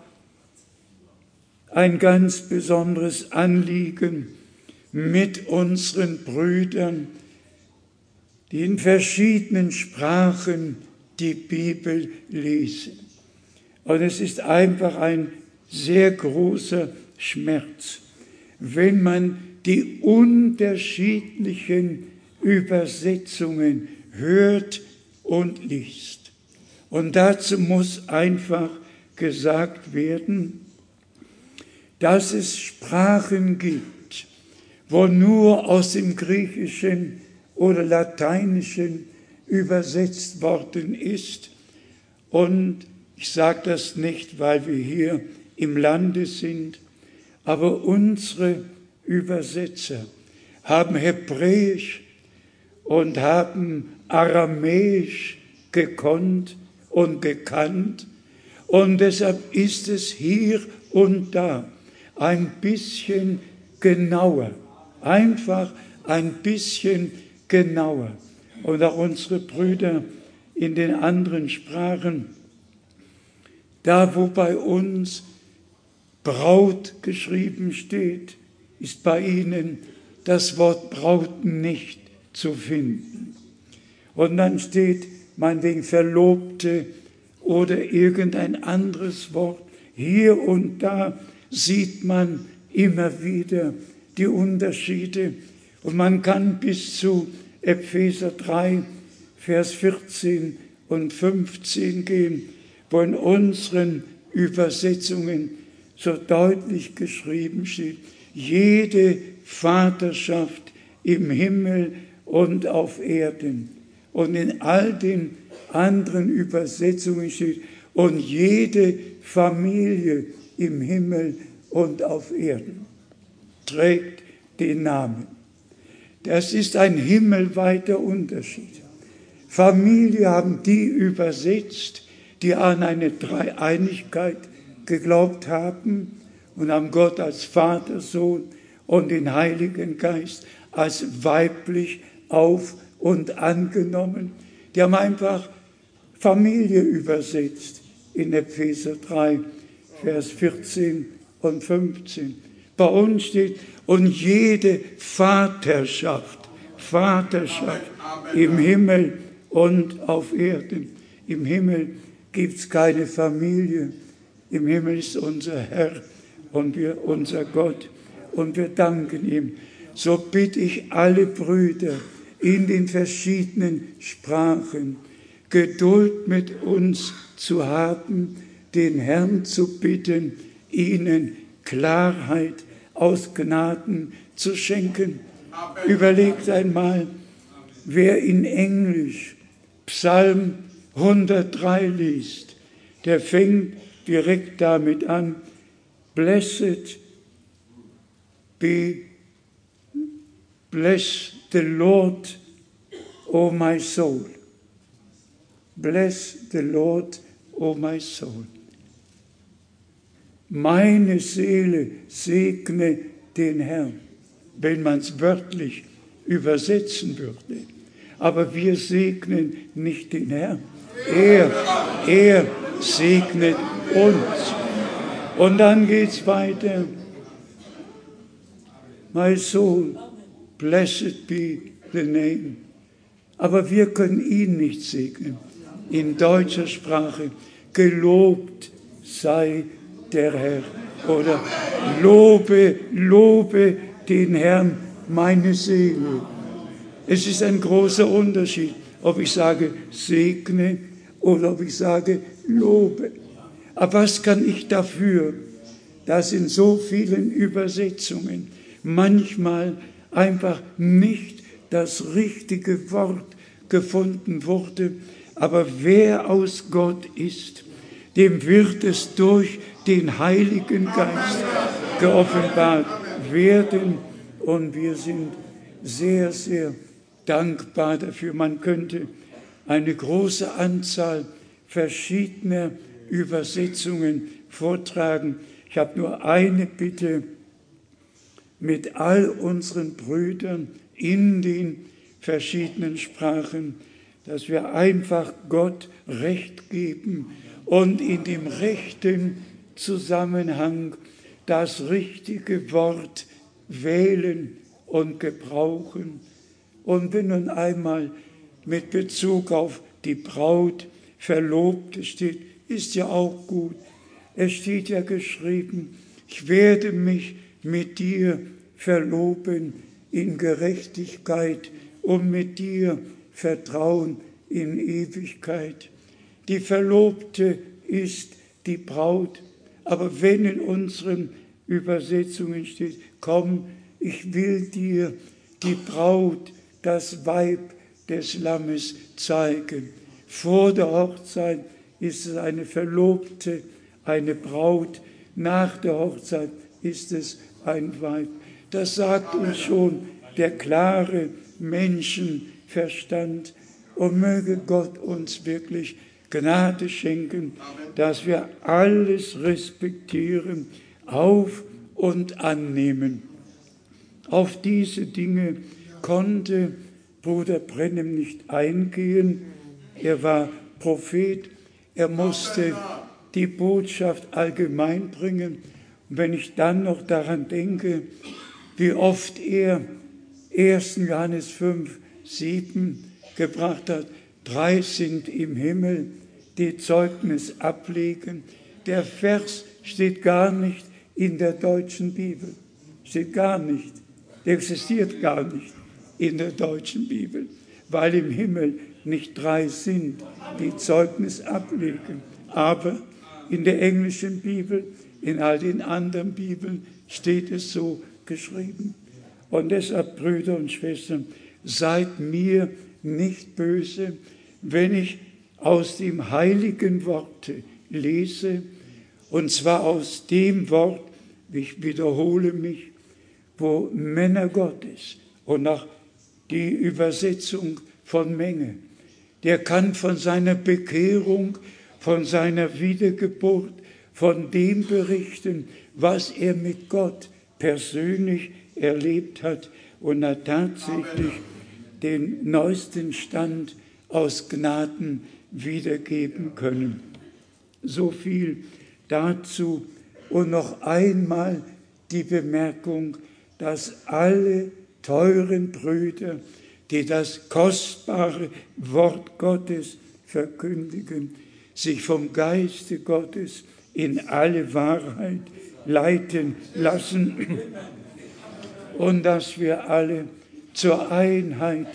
ein ganz besonderes Anliegen mit unseren Brüdern, die in verschiedenen Sprachen die Bibel lesen. Und es ist einfach ein sehr großer Schmerz, wenn man die unterschiedlichen Übersetzungen hört und liest. Und dazu muss einfach gesagt werden, dass es Sprachen gibt, wo nur aus dem Griechischen oder Lateinischen übersetzt worden ist. Und ich sage das nicht, weil wir hier im Lande sind, aber unsere Übersetzer haben Hebräisch und haben Aramäisch gekonnt und gekannt. Und deshalb ist es hier und da ein bisschen genauer, einfach ein bisschen genauer. Und auch unsere Brüder in den anderen Sprachen, da wo bei uns Braut geschrieben steht, ist bei ihnen das Wort Braut nicht zu finden. Und dann steht meinetwegen Verlobte oder irgendein anderes Wort. Hier und da sieht man immer wieder die Unterschiede. Und man kann bis zu Epheser drei, Vers vierzehn und fünfzehn gehen, wo in unseren Übersetzungen so deutlich geschrieben steht, jede Vaterschaft im Himmel und auf Erden. Und in all den anderen Übersetzungen steht, und jede Familie im Himmel und auf Erden trägt den Namen. Das ist ein himmelweiter Unterschied. Familie haben die übersetzt, die an eine Dreieinigkeit geglaubt haben und haben Gott als Vater, Sohn und den Heiligen Geist als weiblich auf und angenommen. Die haben einfach Familie übersetzt in Epheser drei, Vers vierzehn und fünfzehn. Bei uns steht, und jede Vaterschaft, Vaterschaft im Himmel und auf Erden. Im Himmel gibt es keine Familie. Im Himmel ist unser Herr und wir, unser Gott. Und wir danken ihm. So bitte ich alle Brüder in den verschiedenen Sprachen, Geduld mit uns zu haben, den Herrn zu bitten, ihnen Klarheit aus Gnaden zu schenken. Amen. Überlegt einmal, wer in Englisch Psalm hundertdrei liest, der fängt direkt damit an, Blessed be, bless the Lord, O my soul. Bless the Lord, O my soul. Meine Seele segne den Herrn, wenn man es wörtlich übersetzen würde. Aber wir segnen nicht den Herrn. Er, er segnet uns. Und dann geht's weiter. My soul, blessed be the name. Aber wir können ihn nicht segnen. In deutscher Sprache, gelobt sei der Herr. Oder lobe, lobe den Herrn, meine Seele. Es ist ein großer Unterschied, ob ich sage segne oder ob ich sage lobe. Aber was kann ich dafür, dass in so vielen Übersetzungen manchmal einfach nicht das richtige Wort gefunden wurde? Aber wer aus Gott ist, dem wird es durch den Heiligen Geist geoffenbart werden. Und wir sind sehr, sehr dankbar dafür. Man könnte eine große Anzahl verschiedener Übersetzungen vortragen. Ich habe nur eine Bitte mit all unseren Brüdern in den verschiedenen Sprachen, dass wir einfach Gott Recht geben und in dem rechten Zusammenhang das richtige Wort wählen und gebrauchen. Und wenn nun einmal mit Bezug auf die Braut Verlobte steht, ist ja auch gut. Es steht ja geschrieben, ich werde mich mit dir verloben in Gerechtigkeit und mit dir vertrauen in Ewigkeit. Die Verlobte ist die Braut, aber wenn in unseren Übersetzungen steht, komm, ich will dir die Braut, das Weib des Lammes zeigen. Vor der Hochzeit ist es eine Verlobte, eine Braut. Nach der Hochzeit ist es ein Weib. Das sagt uns schon der klare Menschenverstand. Und möge Gott uns wirklich Gnade schenken, dass wir alles respektieren, auf und annehmen. Auf diese Dinge konnte Bruder Brennem nicht eingehen. Er war Prophet, er musste die Botschaft allgemein bringen. Und wenn ich dann noch daran denke, wie oft er ersten Johannes fünf, sieben gebracht hat, drei sind im Himmel, die Zeugnis ablegen. Der Vers steht gar nicht in der deutschen Bibel, steht gar nicht, der existiert gar nicht in der deutschen Bibel, weil im Himmel nicht drei sind, die Zeugnis ablegen. Aber in der englischen Bibel, in all den anderen Bibeln steht es so geschrieben. Und deshalb, Brüder und Schwestern, seid mir nicht böse, wenn ich aus dem heiligen Worte lese, und zwar aus dem Wort, ich wiederhole mich, wo Männer Gottes und nach die Übersetzung von Menge, der kann von seiner Bekehrung, von seiner Wiedergeburt, von dem berichten, was er mit Gott persönlich erlebt hat und hat tatsächlich den neuesten Stand aus Gnaden wiedergeben können. So viel dazu und noch einmal die Bemerkung, dass alle teuren Brüder, die das kostbare Wort Gottes verkündigen, sich vom Geiste Gottes in alle Wahrheit leiten lassen und dass wir alle zur Einheit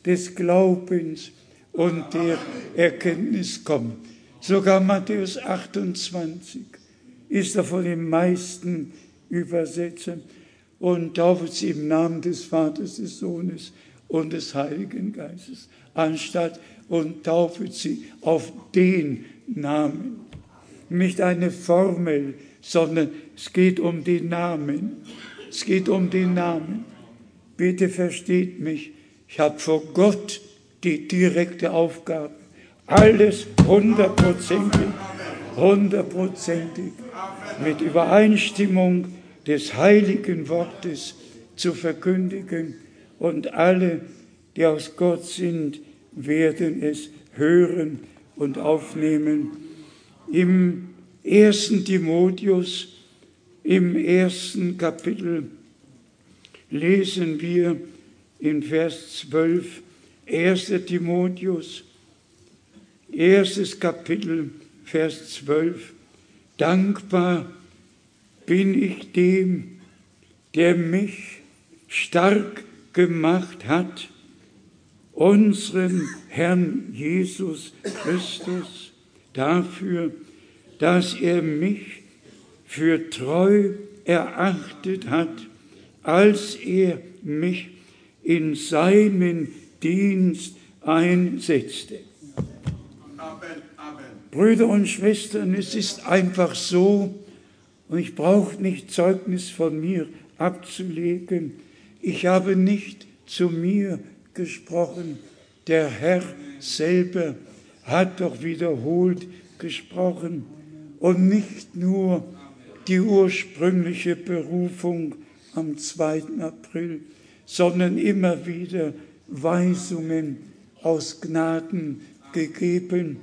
des Glaubens und der Erkenntnis kommen. Sogar Matthäus achtundzwanzig ist er von den meisten Übersetzern und tauft sie im Namen des Vaters, des Sohnes und des Heiligen Geistes, anstatt und tauft sie auf den Namen. Nicht eine Formel, sondern es geht um den Namen. Es geht um den Namen. Bitte versteht mich, ich habe vor Gott die direkte Aufgabe, alles hundertprozentig, hundertprozentig mit Übereinstimmung des heiligen Wortes zu verkündigen. Und alle, die aus Gott sind, werden es hören und aufnehmen. Im ersten Timotheus, im ersten Kapitel, lesen wir in Vers zwölf, erster Timotheus, erstes Kapitel, Vers zwölf, dankbar bin ich dem, der mich stark gemacht hat, unserem Herrn Jesus Christus, dafür, dass er mich für treu erachtet hat, als er mich in seinen Dienst einsetzte. Amen, Amen. Brüder und Schwestern, es ist einfach so, und ich brauche nicht Zeugnis von mir abzulegen, ich habe nicht zu mir gesprochen, der Herr selber hat doch wiederholt gesprochen und nicht nur die ursprüngliche Berufung am zweiten April, sondern immer wieder Weisungen aus Gnaden gegeben.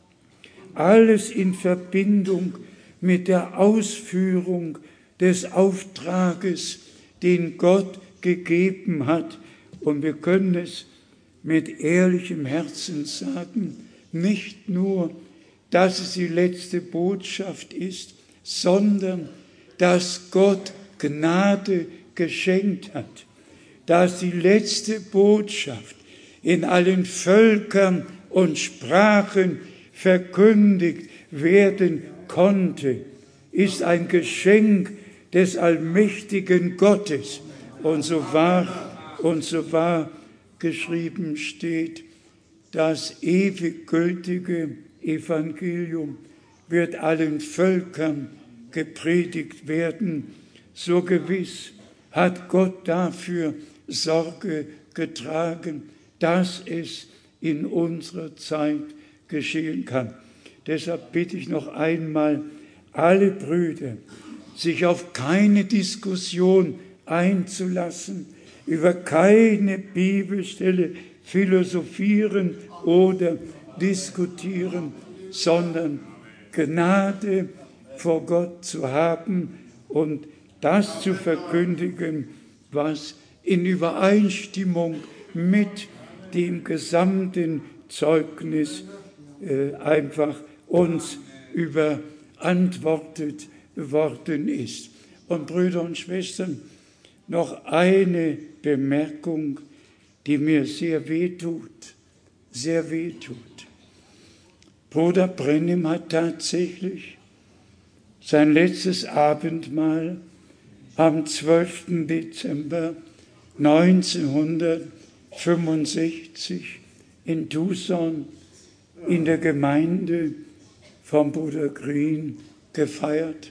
Alles in Verbindung mit der Ausführung des Auftrages, den Gott gegeben hat. Und wir können es mit ehrlichem Herzen sagen, nicht nur, dass es die letzte Botschaft ist, sondern dass Gott Gnade geschenkt hat, dass die letzte Botschaft in allen Völkern und Sprachen verkündigt werden konnte, ist ein Geschenk des allmächtigen Gottes. Und so wahr, und so wahr geschrieben steht, das ewig gültige Evangelium wird allen Völkern gepredigt werden. So gewiss hat Gott dafür Sorge getragen, dass es in unserer Zeit geschehen kann. Deshalb bitte ich noch einmal alle Brüder, sich auf keine Diskussion einzulassen, über keine Bibelstelle philosophieren oder diskutieren, sondern Gnade vor Gott zu haben und das zu verkündigen, was in Übereinstimmung mit dem gesamten Zeugnis äh, einfach uns überantwortet worden ist. Und Brüder und Schwestern, noch eine Bemerkung, die mir sehr wehtut, sehr wehtut. Bruder Brennim hat tatsächlich sein letztes Abendmahl am zwölften Dezember neunzehnhundertfünfundsechzig in Tucson in der Gemeinde vom Bruder Green gefeiert.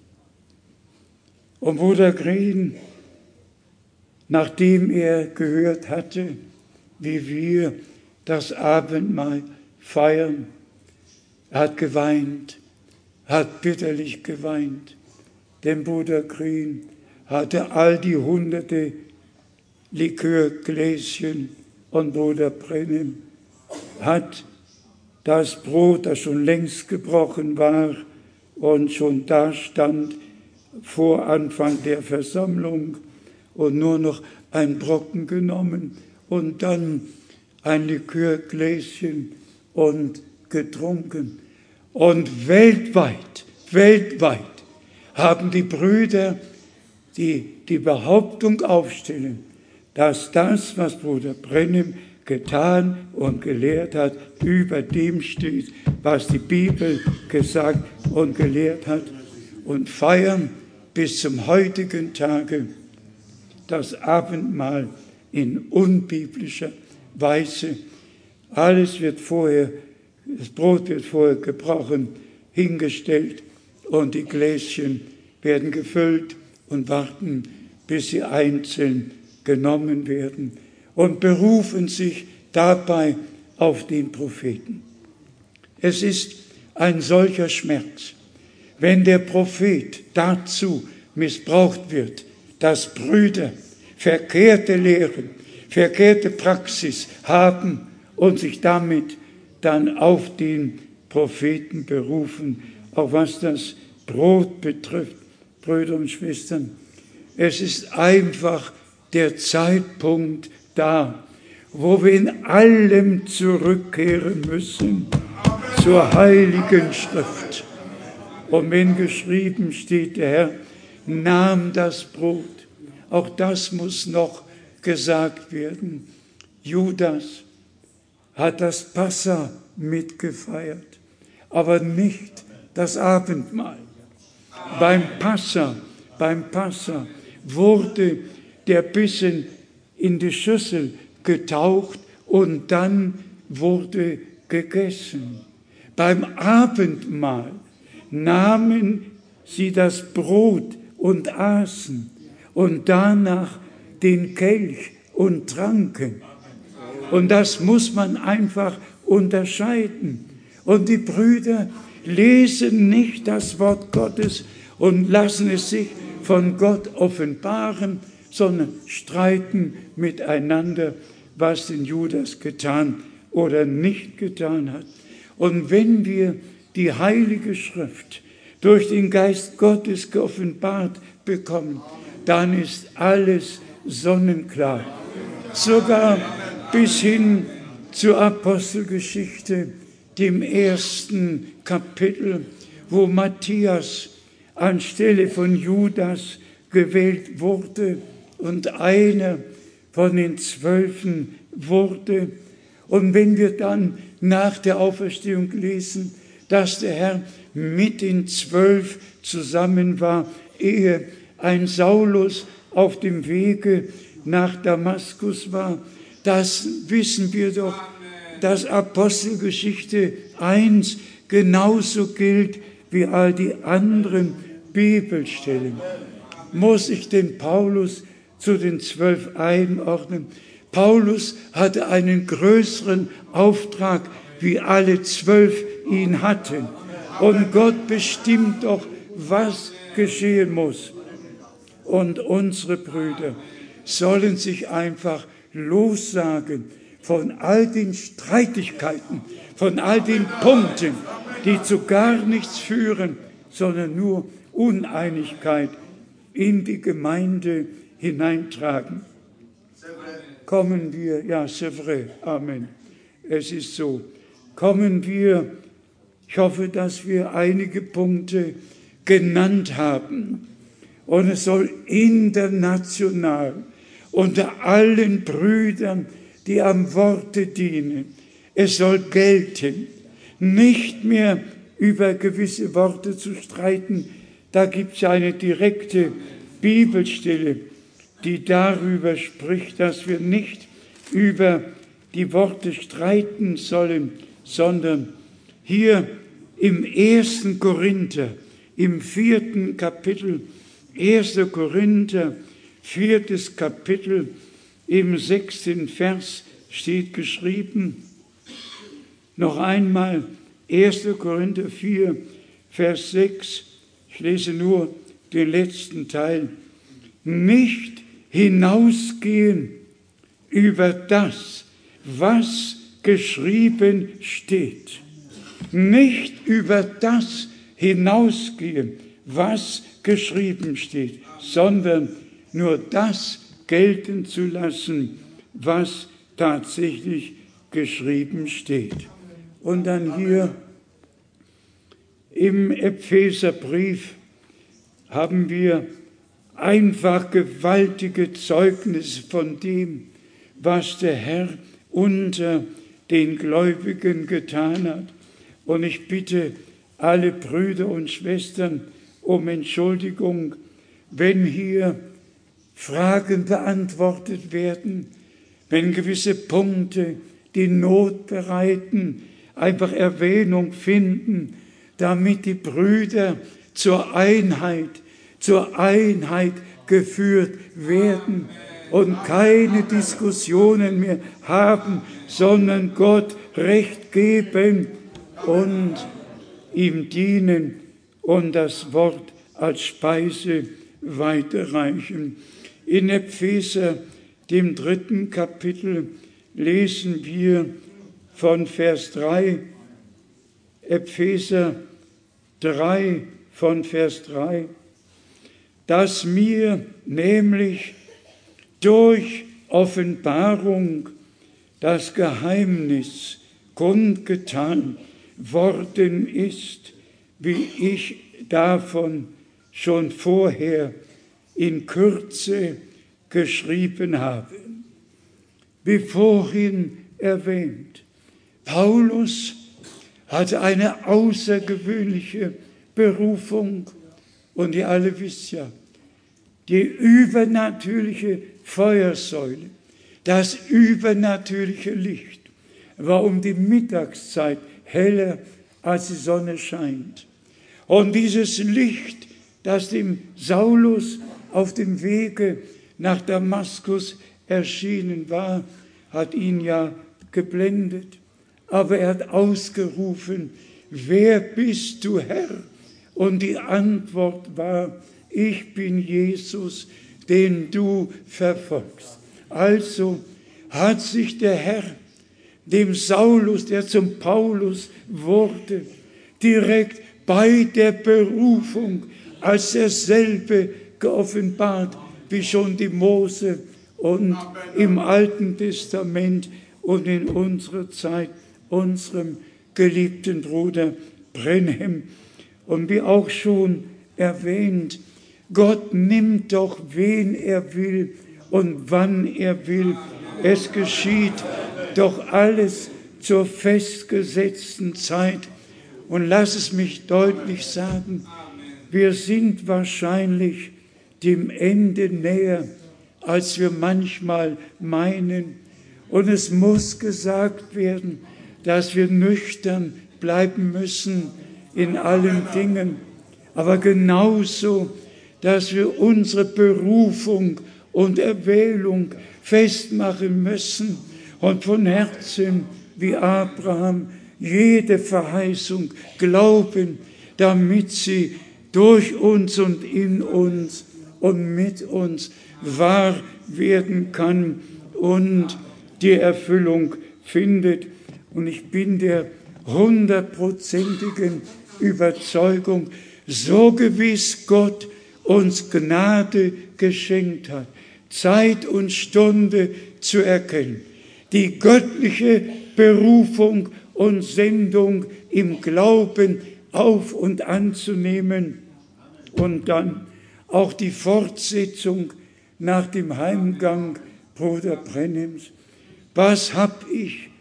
Und Bruder Green, nachdem er gehört hatte, wie wir das Abendmahl feiern, hat geweint, hat bitterlich geweint. Denn Bruder Green hatte all die hunderte Likörgläschen und Bruder Brennim hat das Brot, das schon längst gebrochen war und schon da stand vor Anfang der Versammlung und nur noch ein Brocken genommen und dann ein Likörgläschen und getrunken. Und weltweit, weltweit haben die Brüder, die die Behauptung aufstellen, dass das, was Bruder Brennim getan und gelehrt hat, über dem steht, was die Bibel gesagt und gelehrt hat, und feiern bis zum heutigen Tage das Abendmahl in unbiblischer Weise. Alles wird vorher, das Brot wird vorher gebrochen, hingestellt und die Gläschen werden gefüllt und warten, bis sie einzeln genommen werden und berufen sich dabei auf den Propheten. Es ist ein solcher Schmerz, wenn der Prophet dazu missbraucht wird, dass Brüder verkehrte Lehren, verkehrte Praxis haben und sich damit dann auf den Propheten berufen, auch was das Brot betrifft. Brüder und Schwestern, es ist einfach der Zeitpunkt da, wo wir in allem zurückkehren müssen zur Heiligen Schrift. Und wenn geschrieben steht, der Herr nahm das Brot, auch das muss noch gesagt werden. Judas hat das Passa mitgefeiert, aber nicht das Abendmahl. Beim Passa, beim Passa wurde der Bissen in die Schüssel getaucht und dann wurde gegessen. Beim Abendmahl nahmen sie das Brot und aßen und danach den Kelch und tranken. Und das muss man einfach unterscheiden. Und die Brüder lesen nicht das Wort Gottes und lassen es sich von Gott offenbaren, sondern streiten miteinander, was denn Judas getan oder nicht getan hat. Und wenn wir die Heilige Schrift durch den Geist Gottes geoffenbart bekommen, dann ist alles sonnenklar. Sogar bis hin zur Apostelgeschichte, dem ersten Kapitel, wo Matthias anstelle von Judas gewählt wurde und einer von den Zwölfen wurde. Und wenn wir dann nach der Auferstehung lesen, dass der Herr mit den Zwölf zusammen war, ehe ein Saulus auf dem Wege nach Damaskus war, das wissen wir doch, dass Apostelgeschichte eins genauso gilt wie all die anderen Bibelstellen. Muss ich den Paulus zu den Zwölf einordnen? Paulus hatte einen größeren Auftrag, wie alle Zwölf ihn hatten. Und Gott bestimmt doch, was geschehen muss. Und unsere Brüder sollen sich einfach lossagen von all den Streitigkeiten, von all den Punkten, die zu gar nichts führen, sondern nur Uneinigkeit in die Gemeinde hineintragen. Kommen wir, ja, c'est vrai, Amen, es ist so, kommen wir, ich hoffe, dass wir einige Punkte genannt haben, und es soll international unter allen Brüdern, die am Worte dienen, es soll gelten, nicht mehr über gewisse Worte zu streiten. Da gibt es eine direkte Bibelstelle, die darüber spricht, dass wir nicht über die Worte streiten sollen, sondern hier im ersten Korinther, im vierten Kapitel, erster Korinther, viertes Kapitel, im sechsten Vers steht geschrieben, noch einmal erster Korinther vier, Vers sechs, ich lese nur den letzten Teil, nicht hinausgehen über das, was geschrieben steht. Nicht über das hinausgehen, was geschrieben steht, sondern nur das gelten zu lassen, was tatsächlich geschrieben steht. Und dann hier im Epheserbrief haben wir einfach gewaltige Zeugnisse von dem, was der Herr unter den Gläubigen getan hat. Und ich bitte alle Brüder und Schwestern um Entschuldigung, wenn hier Fragen beantwortet werden, wenn gewisse Punkte, die Not bereiten, einfach Erwähnung finden, damit die Brüder zur Einheit, zur Einheit geführt werden und keine Diskussionen mehr haben, sondern Gott Recht geben und ihm dienen und das Wort als Speise weiterreichen. In Epheser, dem dritten Kapitel, lesen wir von Vers drei, Epheser drei von Vers drei, dass mir nämlich durch Offenbarung das Geheimnis kundgetan worden ist, wie ich davon schon vorher in Kürze geschrieben habe. Wie vorhin erwähnt, Paulus hatte eine außergewöhnliche Berufung und ihr alle wisst ja, die übernatürliche Feuersäule, das übernatürliche Licht war um die Mittagszeit heller, als die Sonne scheint. Und dieses Licht, das dem Saulus auf dem Wege nach Damaskus erschienen war, hat ihn ja geblendet. Aber er hat ausgerufen, wer bist du, Herr? Und die Antwort war, ich bin Jesus, den du verfolgst. Also hat sich der Herr dem Saulus, der zum Paulus wurde, direkt bei der Berufung als derselbe geoffenbart, wie schon die Mose und im Alten Testament und in unserer Zeit unserem geliebten Bruder Branham. Und wie auch schon erwähnt, Gott nimmt doch, wen er will und wann er will. Es geschieht doch alles zur festgesetzten Zeit. Und lass es mich deutlich sagen, wir sind wahrscheinlich dem Ende näher, als wir manchmal meinen. Und es muss gesagt werden, dass wir nüchtern bleiben müssen in allen Dingen, aber genauso, dass wir unsere Berufung und Erwählung festmachen müssen und von Herzen wie Abraham jede Verheißung glauben, damit sie durch uns und in uns und mit uns wahr werden kann und die Erfüllung findet. Und ich bin der hundertprozentigen Überzeugung, so gewiss Gott uns Gnade geschenkt hat, Zeit und Stunde zu erkennen, die göttliche Berufung und Sendung im Glauben auf und anzunehmen und dann auch die Fortsetzung nach dem Heimgang Bruder Branhams. Was habe ich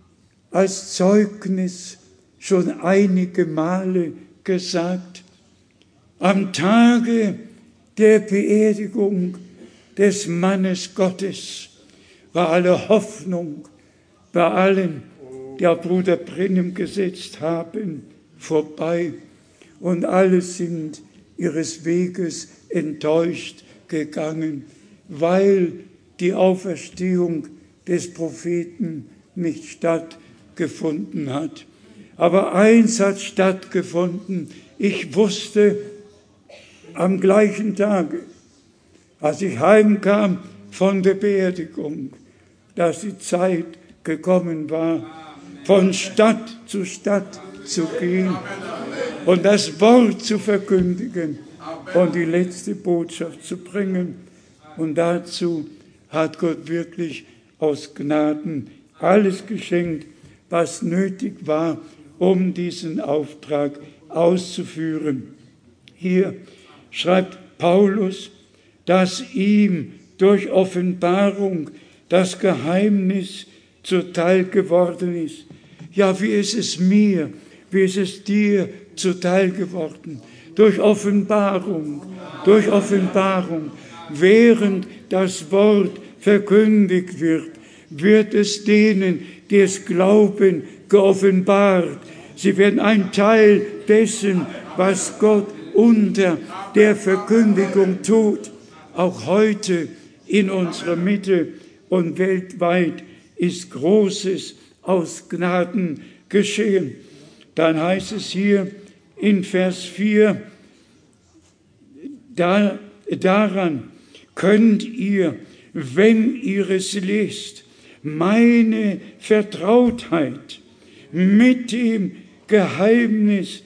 als Zeugnis schon einige Male gesagt? Am Tage der Beerdigung des Mannes Gottes war alle Hoffnung bei allen, die auf Bruder Branham gesetzt haben, vorbei. Und alle sind ihres Weges enttäuscht gegangen, weil die Auferstehung des Propheten nicht stattgefunden hat. Aber eins hat stattgefunden. Ich wusste am gleichen Tage, als ich heimkam von der Beerdigung, dass die Zeit gekommen war, von Stadt zu Stadt zu gehen und das Wort zu verkündigen und die letzte Botschaft zu bringen. Und dazu hat Gott wirklich aus Gnaden alles geschenkt, was nötig war, um diesen Auftrag auszuführen. Hier schreibt Paulus, dass ihm durch Offenbarung das Geheimnis zuteil geworden ist. Ja, wie ist es mir, wie ist es dir zuteil geworden? Durch Offenbarung, durch Offenbarung. Während das Wort verkündigt wird, wird es denen, die es glauben, geoffenbart. Sie werden ein Teil dessen, was Gott unter der Verkündigung tut. Auch heute in unserer Mitte und weltweit ist Großes aus Gnaden geschehen. Dann heißt es hier in Vers vier, da, daran könnt ihr, wenn ihr es lest, meine Vertrautheit mit dem Geheimnis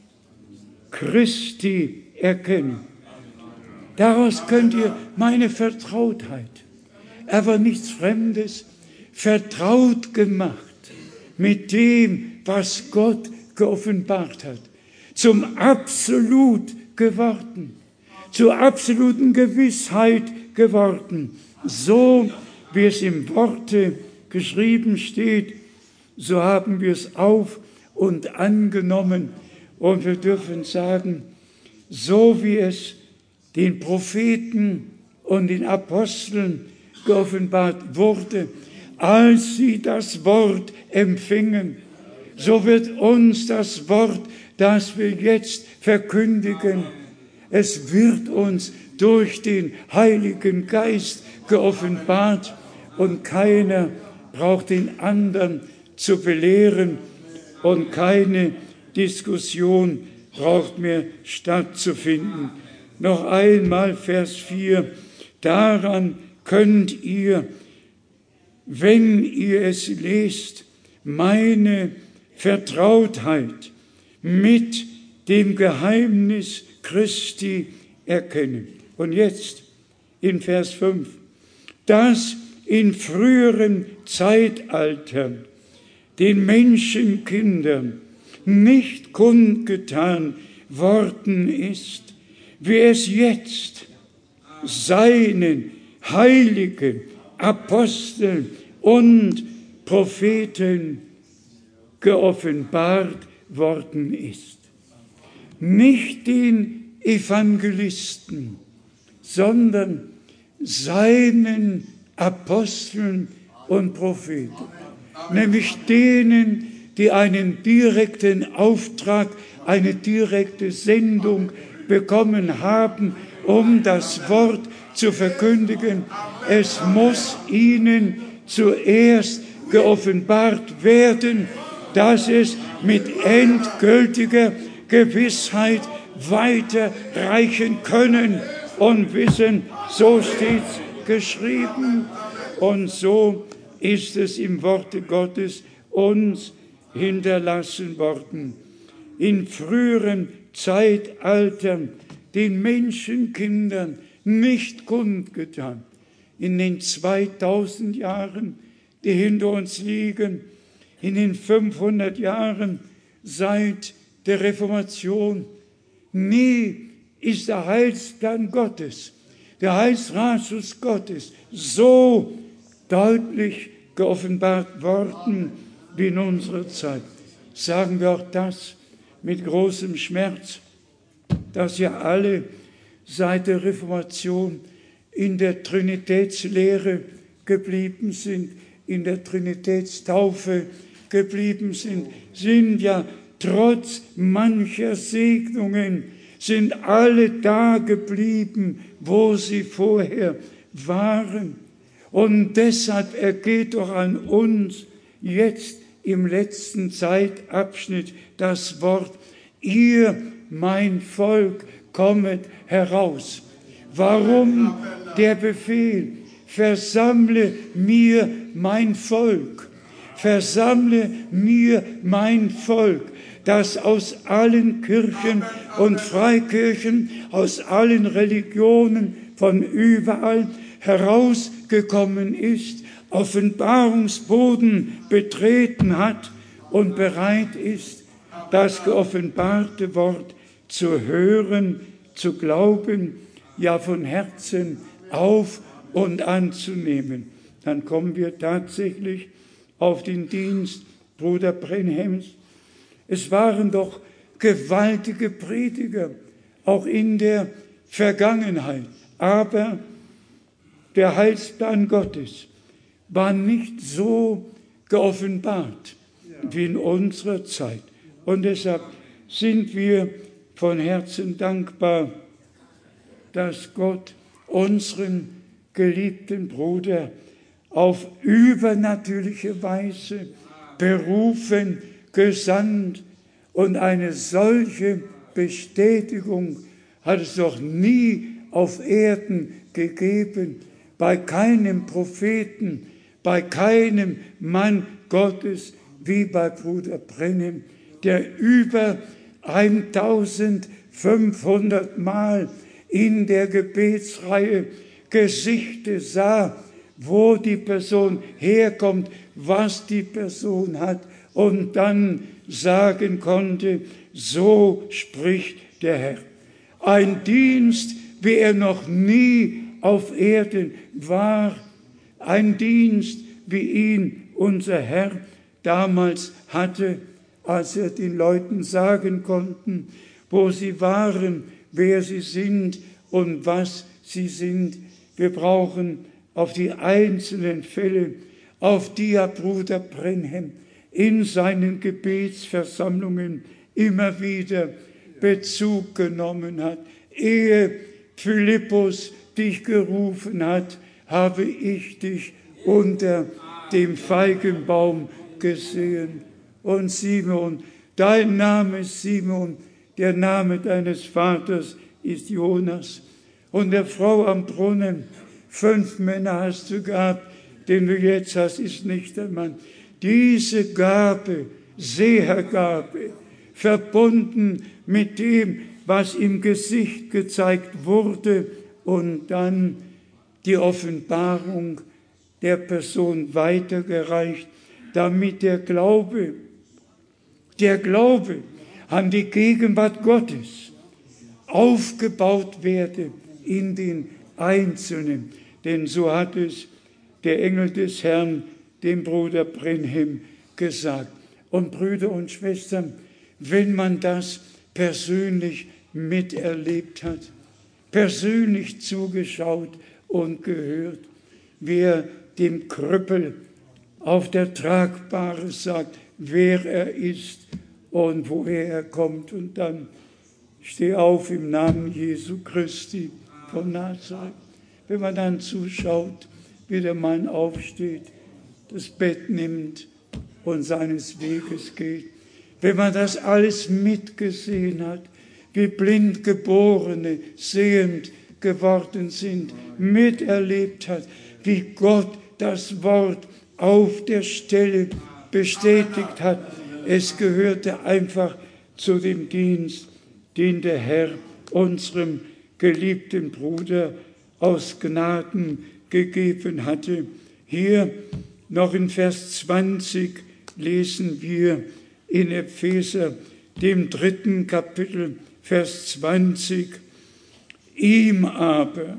Christi erkennen. Daraus könnt ihr meine Vertrautheit, aber nichts Fremdes, vertraut gemacht mit dem, was Gott geoffenbart hat, zum absolut geworden, zur absoluten Gewissheit geworden. So wie es im Worte geschrieben steht, so haben wir es auf und angenommen. Und wir dürfen sagen, so wie es den Propheten und den Aposteln geoffenbart wurde, als sie das Wort empfingen, so wird uns das Wort, das wir jetzt verkündigen, es wird uns durch den Heiligen Geist geoffenbart und keiner braucht den anderen zu belehren und keine Diskussion braucht mehr stattzufinden. Noch einmal Vers vier. Daran könnt ihr, wenn ihr es lest, meine Vertrautheit mit dem Geheimnis Christi erkennen. Und jetzt in Vers fünf. Das in früheren Zeitaltern den Menschenkindern nicht kundgetan worden ist, wie es jetzt seinen Heiligen, Aposteln und Propheten geoffenbart worden ist. Nicht den Evangelisten, sondern seinen Aposteln und Propheten, nämlich denen, die einen direkten Auftrag, eine direkte Sendung bekommen haben, um das Wort zu verkündigen. Es muss ihnen zuerst geoffenbart werden, dass es mit endgültiger Gewissheit weiterreichen können und wissen, so steht's geschrieben und so ist es im Worte Gottes uns hinterlassen worden. In früheren Zeitaltern den Menschenkindern nicht kundgetan. In den zweitausend Jahren, die hinter uns liegen, in den fünfhundert Jahren seit der Reformation, nie ist der Heilsplan Gottes, der Heilsratschluss Gottes so deutlich geoffenbart worden wie in unserer Zeit. Sagen wir auch das mit großem Schmerz, dass ja alle seit der Reformation in der Trinitätslehre geblieben sind, in der Trinitätstaufe geblieben sind, sind ja trotz mancher Segnungen, sind alle da geblieben, wo sie vorher waren. Und deshalb ergeht doch an uns jetzt im letzten Zeitabschnitt das Wort, ihr, mein Volk, kommet heraus. Warum der Befehl? Versammle mir mein Volk. Versammle mir mein Volk, das aus allen Kirchen und Freikirchen, aus allen Religionen, von überall herausgekommen ist, Offenbarungsboden betreten hat und bereit ist, das geoffenbarte Wort zu hören, zu glauben, ja von Herzen auf und anzunehmen. Dann kommen wir tatsächlich auf den Dienst Bruder Brenhems. Es waren doch gewaltige Prediger, auch in der Vergangenheit. Aber der Heilsplan Gottes war nicht so geoffenbart wie in unserer Zeit. Und deshalb sind wir von Herzen dankbar, dass Gott unseren geliebten Bruder auf übernatürliche Weise berufen, gesandt, und eine solche Bestätigung hat es doch nie auf Erden gegeben, bei keinem Propheten, bei keinem Mann Gottes wie bei Bruder Brenhem, der über eintausendfünfhundert Mal in der Gebetsreihe Gesichter sah, wo die Person herkommt, was die Person hat, und dann sagen konnte, so spricht der Herr. Ein Dienst, wie er noch nie auf Erden war, ein Dienst, wie ihn unser Herr damals hatte, als er den Leuten sagen konnte, wo sie waren, wer sie sind und was sie sind. Wir brauchen auf die einzelnen Fälle, auf die ja Bruder Brenhem in seinen Gebetsversammlungen immer wieder Bezug genommen hat. Ehe Philippus dich gerufen hat, habe ich dich unter dem Feigenbaum gesehen. Und Simon, dein Name ist Simon, der Name deines Vaters ist Jonas. Und der Frau am Brunnen, fünf Männer hast du gehabt, den du jetzt hast, ist nicht der Mann. Diese Gabe, Sehergabe, verbunden mit dem, was im Gesicht gezeigt wurde, und dann die Offenbarung der Person weitergereicht, damit der Glaube, der Glaube an die Gegenwart Gottes aufgebaut werde in den Einzelnen. Denn so hat es der Engel des Herrn dem Bruder Brenhem gesagt. Und Brüder und Schwestern, wenn man das persönlich miterlebt hat, persönlich zugeschaut und gehört, wer dem Krüppel auf der Tragbare sagt, wer er ist und woher er kommt, und dann steh auf im Namen Jesu Christi von Nazareth. Wenn man dann zuschaut, wie der Mann aufsteht, das Bett nimmt und seines Weges geht, wenn man das alles mitgesehen hat, wie Blindgeborene sehend geworden sind, miterlebt hat, wie Gott das Wort auf der Stelle bestätigt hat. Es gehörte einfach zu dem Dienst, den der Herr unserem geliebten Bruder aus Gnaden gegeben hatte. Hier noch in Vers zwanzig lesen wir in Epheser, dem dritten Kapitel, Vers zwanzig, ihm aber,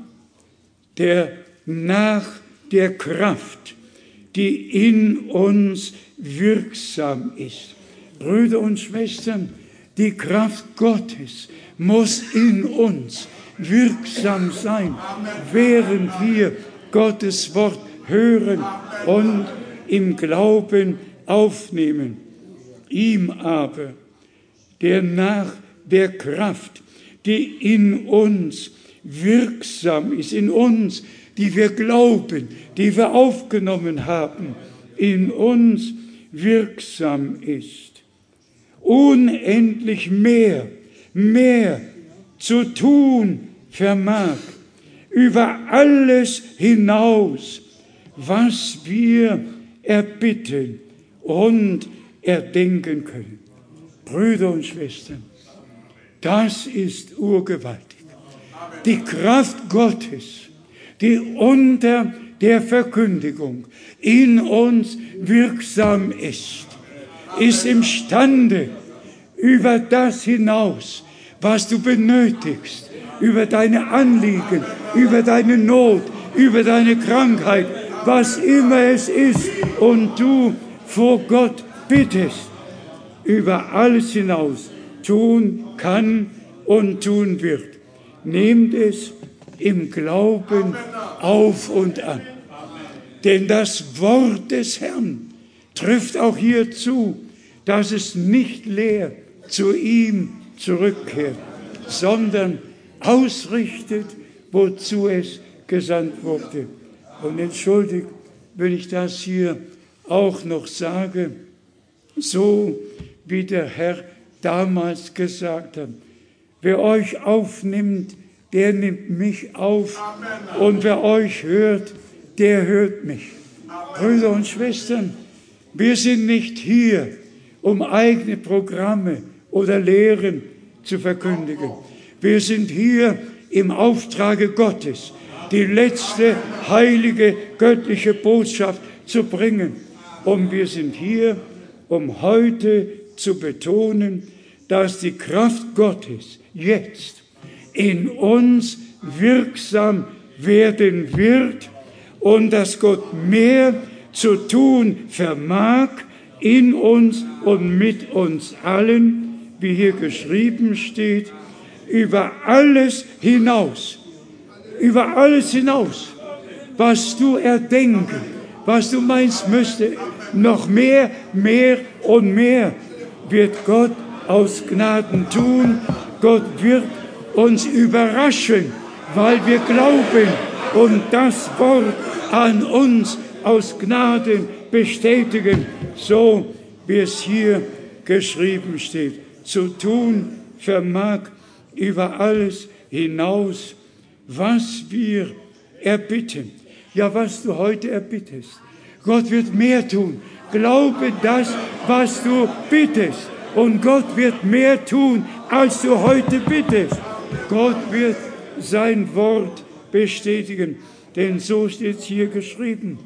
der nach der Kraft, die in uns wirksam ist. Brüder und Schwestern, die Kraft Gottes muss in uns wirksam sein, während wir Gottes Wort hören und im Glauben aufnehmen. Ihm aber, der nach der Kraft, die in uns wirksam ist, in uns, die wir glauben, die wir aufgenommen haben, in uns wirksam ist, unendlich mehr, mehr zu tun vermag, über alles hinaus, was wir erbitten und erdenken können. Brüder und Schwestern, das ist urgewaltig. Die Kraft Gottes, die unter der Verkündigung in uns wirksam ist, ist imstande, über das hinaus, was du benötigst, über deine Anliegen, über deine Not, über deine Krankheit, was immer es ist, und du vor Gott bittest, über alles hinaus tun kann und tun wird. Nehmt es im Glauben auf und an. Denn das Wort des Herrn trifft auch hier zu, dass es nicht leer zu ihm zurückkehrt, sondern ausrichtet, wozu es gesandt wurde. Und entschuldigt, wenn ich das hier auch noch sage, so wie der Herr damals gesagt hat, wer euch aufnimmt, der nimmt mich auf, und wer euch hört, der hört mich. Brüder und Schwestern, wir sind nicht hier, um eigene Programme oder Lehren zu verkündigen. Wir sind hier im Auftrage Gottes, die letzte heilige göttliche Botschaft zu bringen. Und wir sind hier, um heute zu betonen, dass die Kraft Gottes jetzt in uns wirksam werden wird und dass Gott mehr zu tun vermag in uns und mit uns allen, wie hier geschrieben steht, über alles hinaus, über alles hinaus, was du erdenken, was du meinst müsste, noch mehr, mehr und mehr wird Gott aus Gnaden tun. Gott wird uns überraschen, weil wir glauben und das Wort an uns aus Gnaden bestätigen, so wie es hier geschrieben steht. Zu tun vermag über alles hinaus, was wir erbitten. Ja, was du heute erbittest. Gott wird mehr tun. Glaube das, was du bittest. Und Gott wird mehr tun, als du heute bittest. Gott wird sein Wort bestätigen. Denn so steht es hier geschrieben.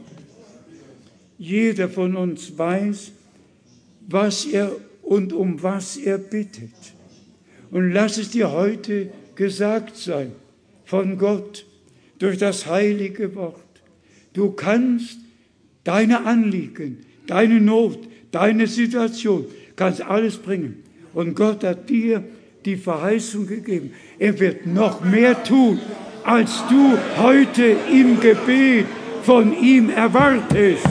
Jeder von uns weiß, was er und um was er bittet. Und lass es dir heute gesagt sein von Gott durch das heilige Wort. Du kannst deine Anliegen, deine Not, deine Situation, kannst alles bringen. Und Gott hat dir die Verheißung gegeben. Er wird noch mehr tun, als du heute im Gebet von ihm erwartest.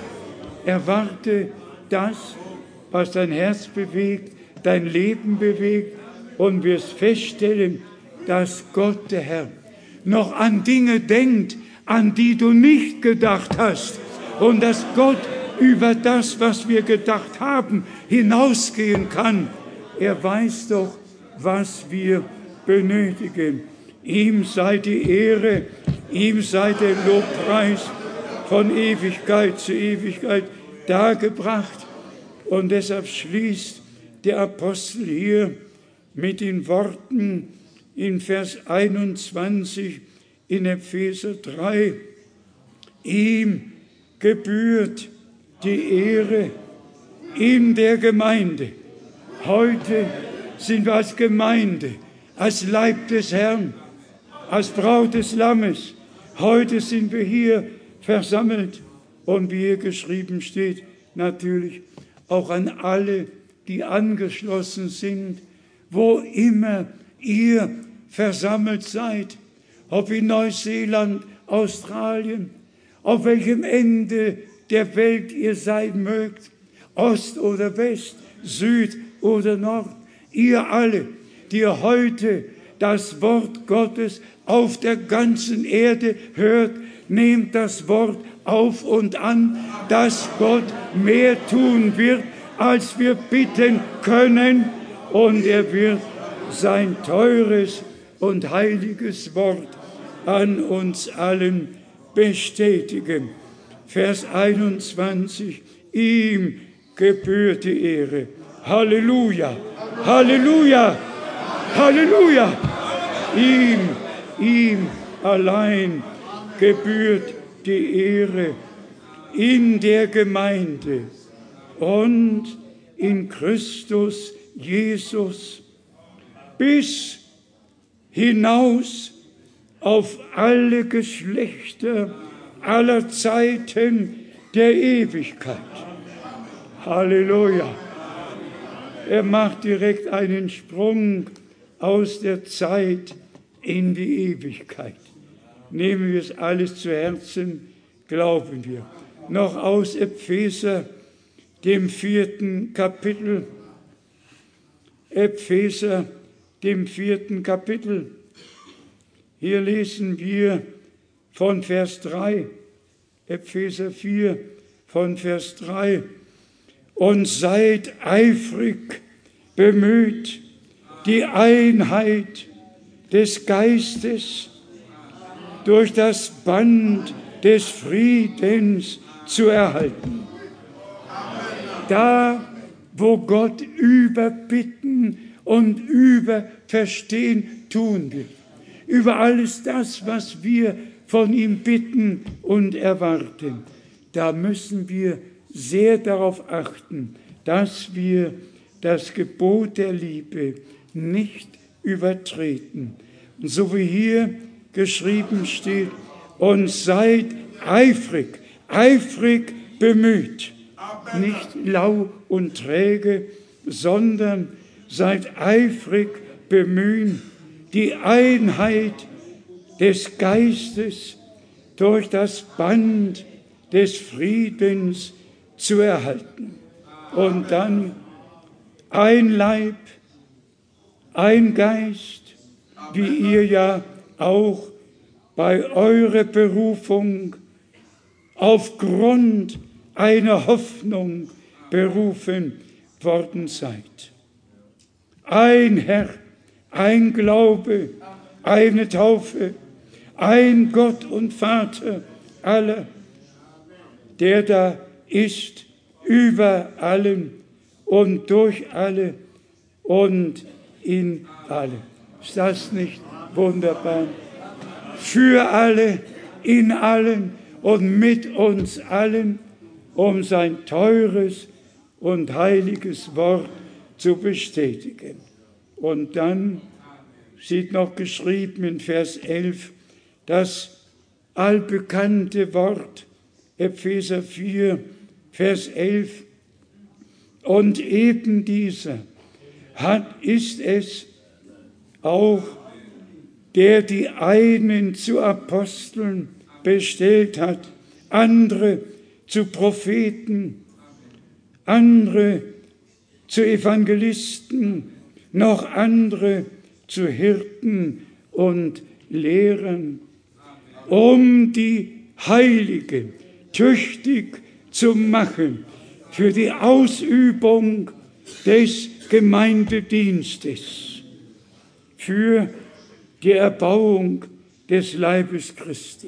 Erwarte das, was dein Herz bewegt, dein Leben bewegt, und wirst feststellen, dass Gott, der Herr, noch an Dinge denkt, an die du nicht gedacht hast, und dass Gott über das, was wir gedacht haben, hinausgehen kann. Er weiß doch, was wir benötigen. Ihm sei die Ehre, ihm sei der Lobpreis von Ewigkeit zu Ewigkeit dargebracht. Und deshalb schließt der Apostel hier mit den Worten in Vers einundzwanzig in Epheser drei. Ihm gebührt die Ehre in der Gemeinde. Heute sind wir als Gemeinde, als Leib des Herrn, als Braut des Lammes. Heute sind wir hier versammelt und wie hier geschrieben steht, natürlich auch an alle, die angeschlossen sind, wo immer ihr versammelt seid, ob in Neuseeland, Australien, auf welchem Ende der Welt ihr sein mögt, Ost oder West, Süd oder Nord, ihr alle, die ihr heute das Wort Gottes auf der ganzen Erde hört, nehmt das Wort auf und an, dass Gott mehr tun wird, als wir bitten können, und er wird sein teures und heiliges Wort an uns allen bestätigen. Vers einundzwanzig, ihm gebührt die Ehre. Halleluja, Halleluja, Halleluja. Ihm, ihm allein gebührt die Ehre in der Gemeinde und in Christus Jesus bis hinaus auf alle Geschlechter aller Zeiten der Ewigkeit. Halleluja. Er macht direkt einen Sprung aus der Zeit in die Ewigkeit. Nehmen wir es alles zu Herzen, glauben wir. Noch aus Epheser, dem vierten Kapitel. Epheser, dem vierten Kapitel. Hier lesen wir von Vers drei, Epheser vier, von Vers drei. Und seid eifrig bemüht, die Einheit des Geistes durch das Band des Friedens zu erhalten. Da, wo Gott über Bitten und über Verstehen tun will, über alles das, was wir von ihm bitten und erwarten, da müssen wir sehr darauf achten, dass wir das Gebot der Liebe nicht übertreten. Und so wie hier geschrieben steht, und seid eifrig, eifrig bemüht, nicht lau und träge, sondern seid eifrig bemüht, die Einheit des Geistes durch das Band des Friedens zu erhalten. Und dann ein Leib, ein Geist, wie ihr ja auch bei eurer Berufung aufgrund einer Hoffnung berufen worden seid. Ein Herr, ein Glaube, eine Taufe, ein Gott und Vater aller, der da ist über allen und durch alle und in alle. Ist das nicht wunderbar? Für alle, in allen und mit uns allen, um sein teures und heiliges Wort zu bestätigen. Und dann steht noch geschrieben in Vers elf, das allbekannte Wort, Epheser vier, Vers elf, und eben dieser hat, ist es auch, der die einen zu Aposteln bestellt hat, andere zu Propheten, andere zu Evangelisten, noch andere zu Hirten und Lehrern, um die Heiligen tüchtig zu machen für die Ausübung des Gemeindedienstes, für die Erbauung des Leibes Christi.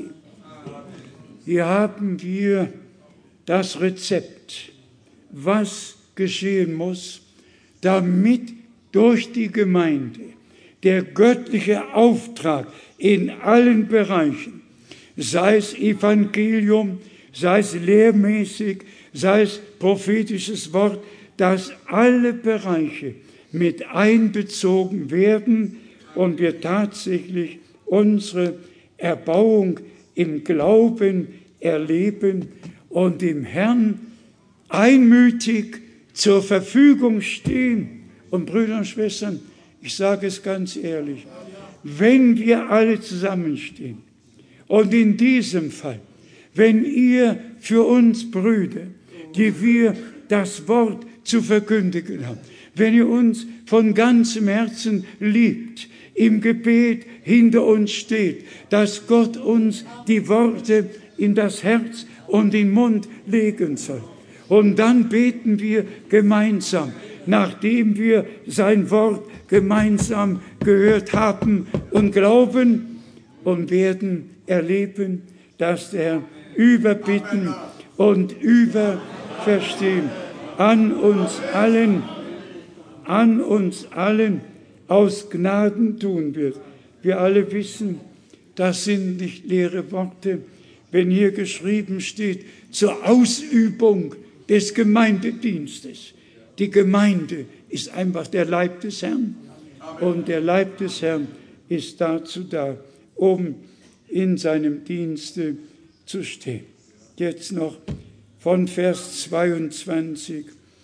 Hier haben wir das Rezept, was geschehen muss, damit durch die Gemeinde der göttliche Auftrag in allen Bereichen, sei es Evangelium, sei es lehrmäßig, sei es prophetisches Wort, dass alle Bereiche mit einbezogen werden und wir tatsächlich unsere Erbauung im Glauben erleben und dem Herrn einmütig zur Verfügung stehen. Und Brüder und Schwestern, ich sage es ganz ehrlich, wenn wir alle zusammenstehen und in diesem Fall, wenn ihr für uns Brüder, die wir das Wort zu verkündigen haben, wenn ihr uns von ganzem Herzen liebt, im Gebet hinter uns steht, dass Gott uns die Worte in das Herz und in den Mund legen soll. Und dann beten wir gemeinsam, nachdem wir sein Wort gemeinsam gehört haben und glauben und werden erleben, dass der Überbitten und Überverstehen an uns allen, an uns allen aus Gnaden tun wird. Wir alle wissen, das sind nicht leere Worte, wenn hier geschrieben steht, zur Ausübung des Gemeindedienstes. Die Gemeinde ist einfach der Leib des Herrn. Und der Leib des Herrn ist dazu da, um in seinem Dienste zu stehen. Jetzt noch von Vers zweiundzwanzig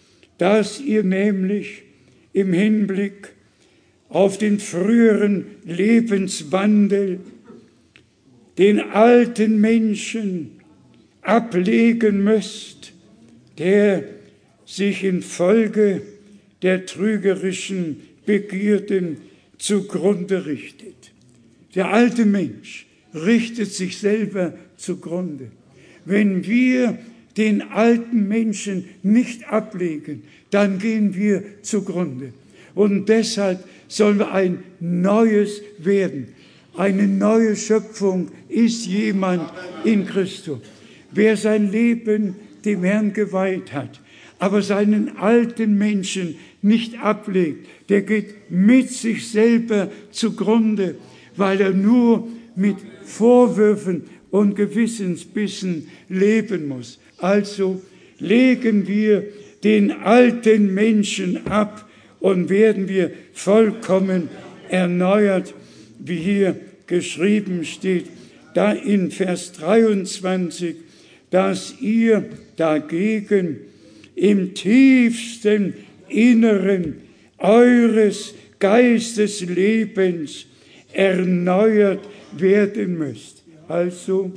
dass ihr nämlich im Hinblick auf den früheren Lebenswandel den alten Menschen ablegen müsst, der sich infolge der trügerischen Begierden zugrunde richtet. Der alte Mensch richtet sich selber zugrunde. Wenn wir den alten Menschen nicht ablegen, dann gehen wir zugrunde. Und deshalb sollen wir ein Neues werden. Eine neue Schöpfung ist jemand in Christus. Wer sein Leben dem Herrn geweiht hat, aber seinen alten Menschen nicht ablegt, der geht mit sich selber zugrunde, weil er nur mit Vorwürfen und Gewissensbissen leben muss. Also legen wir den alten Menschen ab und werden wir vollkommen erneuert, wie hier geschrieben steht, da in Vers dreiundzwanzig, dass ihr dagegen im tiefsten Inneren eures Geisteslebens erneuert werden müsst. Also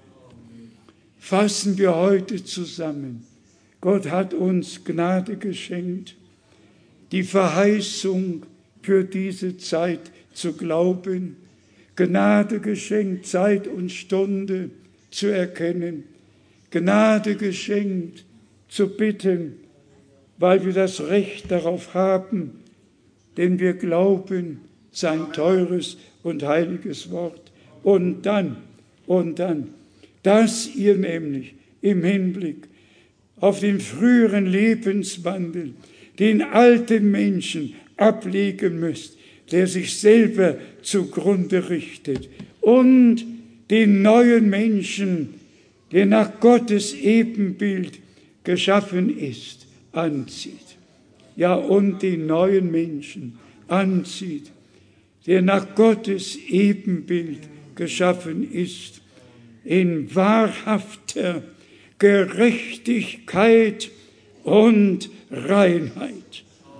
fassen wir heute zusammen. Gott hat uns Gnade geschenkt, die Verheißung für diese Zeit zu glauben, Gnade geschenkt, Zeit und Stunde zu erkennen, Gnade geschenkt, zu bitten, weil wir das Recht darauf haben, denn wir glauben sein teures und heiliges Wort. Und dann, und dann, dass ihr nämlich im Hinblick auf den früheren Lebenswandel den alten Menschen ablegen müsst, der sich selber zugrunde richtet, und den neuen Menschen, der nach Gottes Ebenbild geschaffen ist, anzieht. Ja, und den neuen Menschen anzieht, der nach Gottes Ebenbild geschaffen ist, in wahrhafter Gerechtigkeit und Reinheit.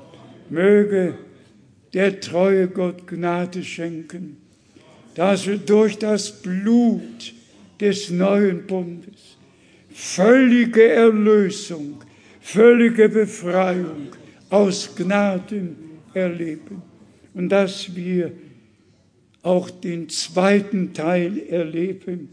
Möge der treue Gott Gnade schenken, dass wir durch das Blut des neuen Bundes völlige Erlösung, völlige Befreiung aus Gnaden erleben und dass wir auch den zweiten Teil erleben,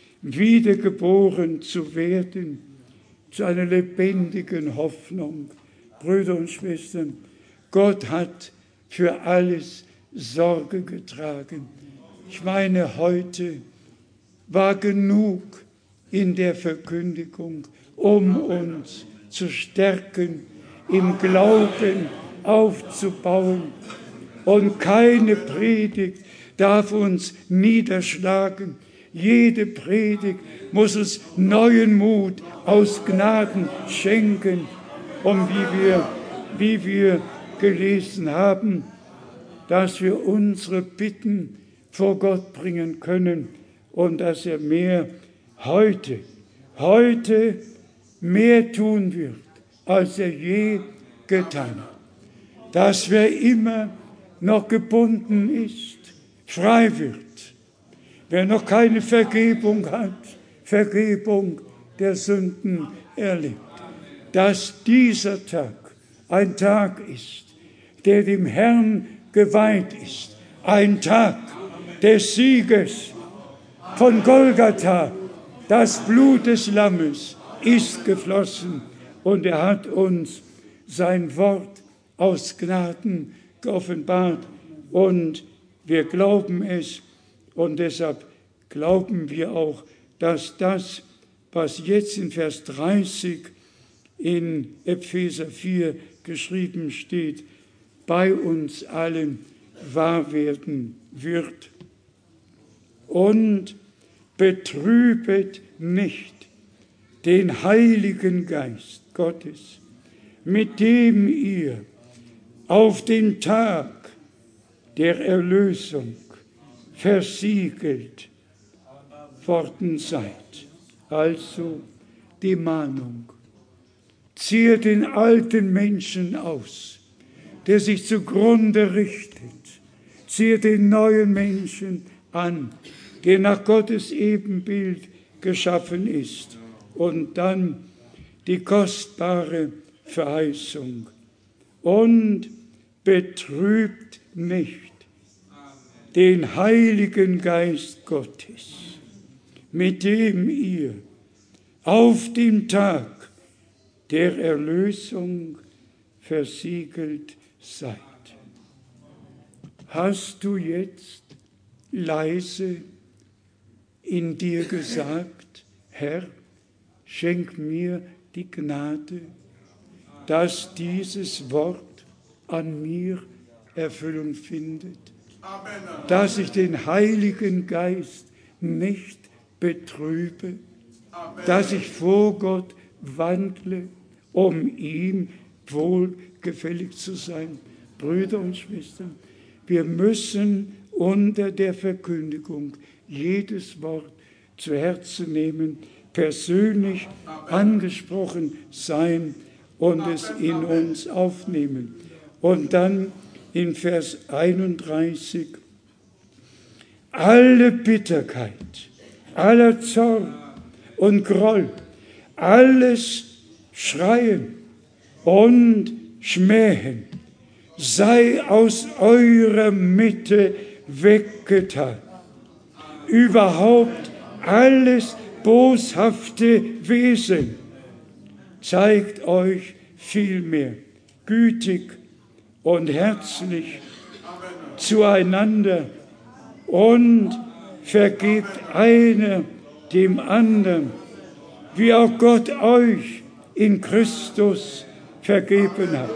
wiedergeboren zu werden, zu einer lebendigen Hoffnung. Brüder und Schwestern, Gott hat für alles Sorge getragen. Ich meine, heute war genug in der Verkündigung, um uns zu stärken, im Glauben aufzubauen. Und keine Predigt darf uns niederschlagen. Jede Predigt muss uns neuen Mut aus Gnaden schenken. Und wie wir, wie wir gelesen haben, dass wir unsere Bitten vor Gott bringen können und dass er mehr heute, heute mehr tun wird, als er je getan hat. Dass wer immer noch gebunden ist, frei wird. Wer noch keine Vergebung hat, Vergebung der Sünden erlebt. Dass dieser Tag ein Tag ist, der dem Herrn geweiht ist. Ein Tag des Sieges von Golgatha. Das Blut des Lammes ist geflossen und er hat uns sein Wort aus Gnaden geoffenbart und wir glauben es und deshalb glauben wir auch, dass das, was jetzt in Vers dreißig in Epheser vier geschrieben steht, bei uns allen wahr werden wird. Und betrübet nicht den Heiligen Geist Gottes, mit dem ihr auf den Tag der Erlösung versiegelt worden seid. Also die Mahnung Ziehe den alten Menschen aus, der sich zugrunde richtet. Ziehe den neuen Menschen an, der nach Gottes Ebenbild geschaffen ist. Und dann die kostbare Verheißung. Und betrübt nicht den Heiligen Geist Gottes, mit dem ihr auf dem Tag der Erlösung versiegelt seid. Hast du jetzt leise in dir gesagt, Herr, schenk mir die Gnade, dass dieses Wort an mir Erfüllung findet, Amen. Dass ich den Heiligen Geist nicht betrübe, Amen. Dass ich vor Gott wandle, um ihm wohlgefällig zu sein. Brüder und Schwestern, wir müssen unter der Verkündigung jedes Wort zu Herzen nehmen, persönlich angesprochen sein und es in uns aufnehmen. Und dann in Vers einunddreißig, alle Bitterkeit, aller Zorn und Groll, alles Schreien und Schmähen sei aus eurer Mitte weggetan. Überhaupt alles boshafte Wesen. Zeigt euch vielmehr gütig und herzlich zueinander und vergebt einer dem anderen, wie auch Gott euch in Christus vergeben hat.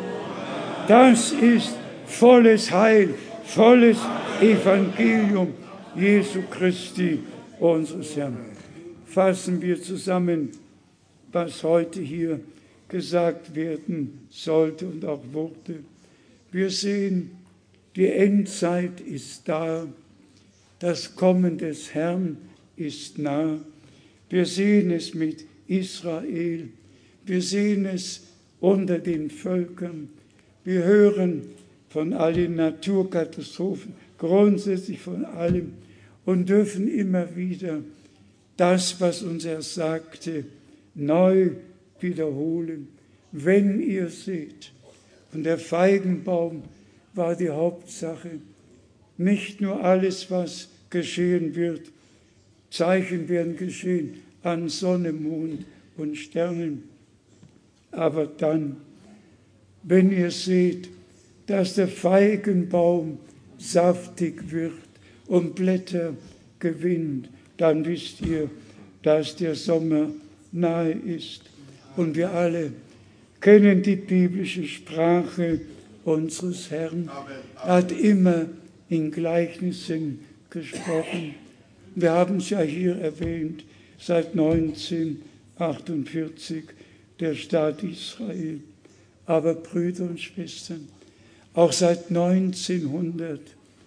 Das ist volles Heil, volles Evangelium Jesu Christi, unseres Herrn. Fassen wir zusammen, was heute hier gesagt werden sollte und auch wurde. Wir sehen, die Endzeit ist da, das Kommen des Herrn ist nah. Wir sehen es mit Israel, wir sehen es unter den Völkern. Wir hören von allen Naturkatastrophen, grundsätzlich von allem, und dürfen immer wieder das, was uns er sagte, neu wiederholen. Wenn ihr seht, und der Feigenbaum war die Hauptsache, nicht nur alles, was geschehen wird, Zeichen werden geschehen an Sonne, Mond und Sternen, aber dann, wenn ihr seht, dass der Feigenbaum saftig wird und Blätter gewinnt, dann wisst ihr, dass der Sommer nahe ist. Und wir alle kennen die biblische Sprache unseres Herrn. Er hat immer in Gleichnissen gesprochen. Wir haben es ja hier erwähnt, seit neunzehnhundertachtundvierzig, der Staat Israel. Aber Brüder und Schwestern, auch seit neunzehnhundertelf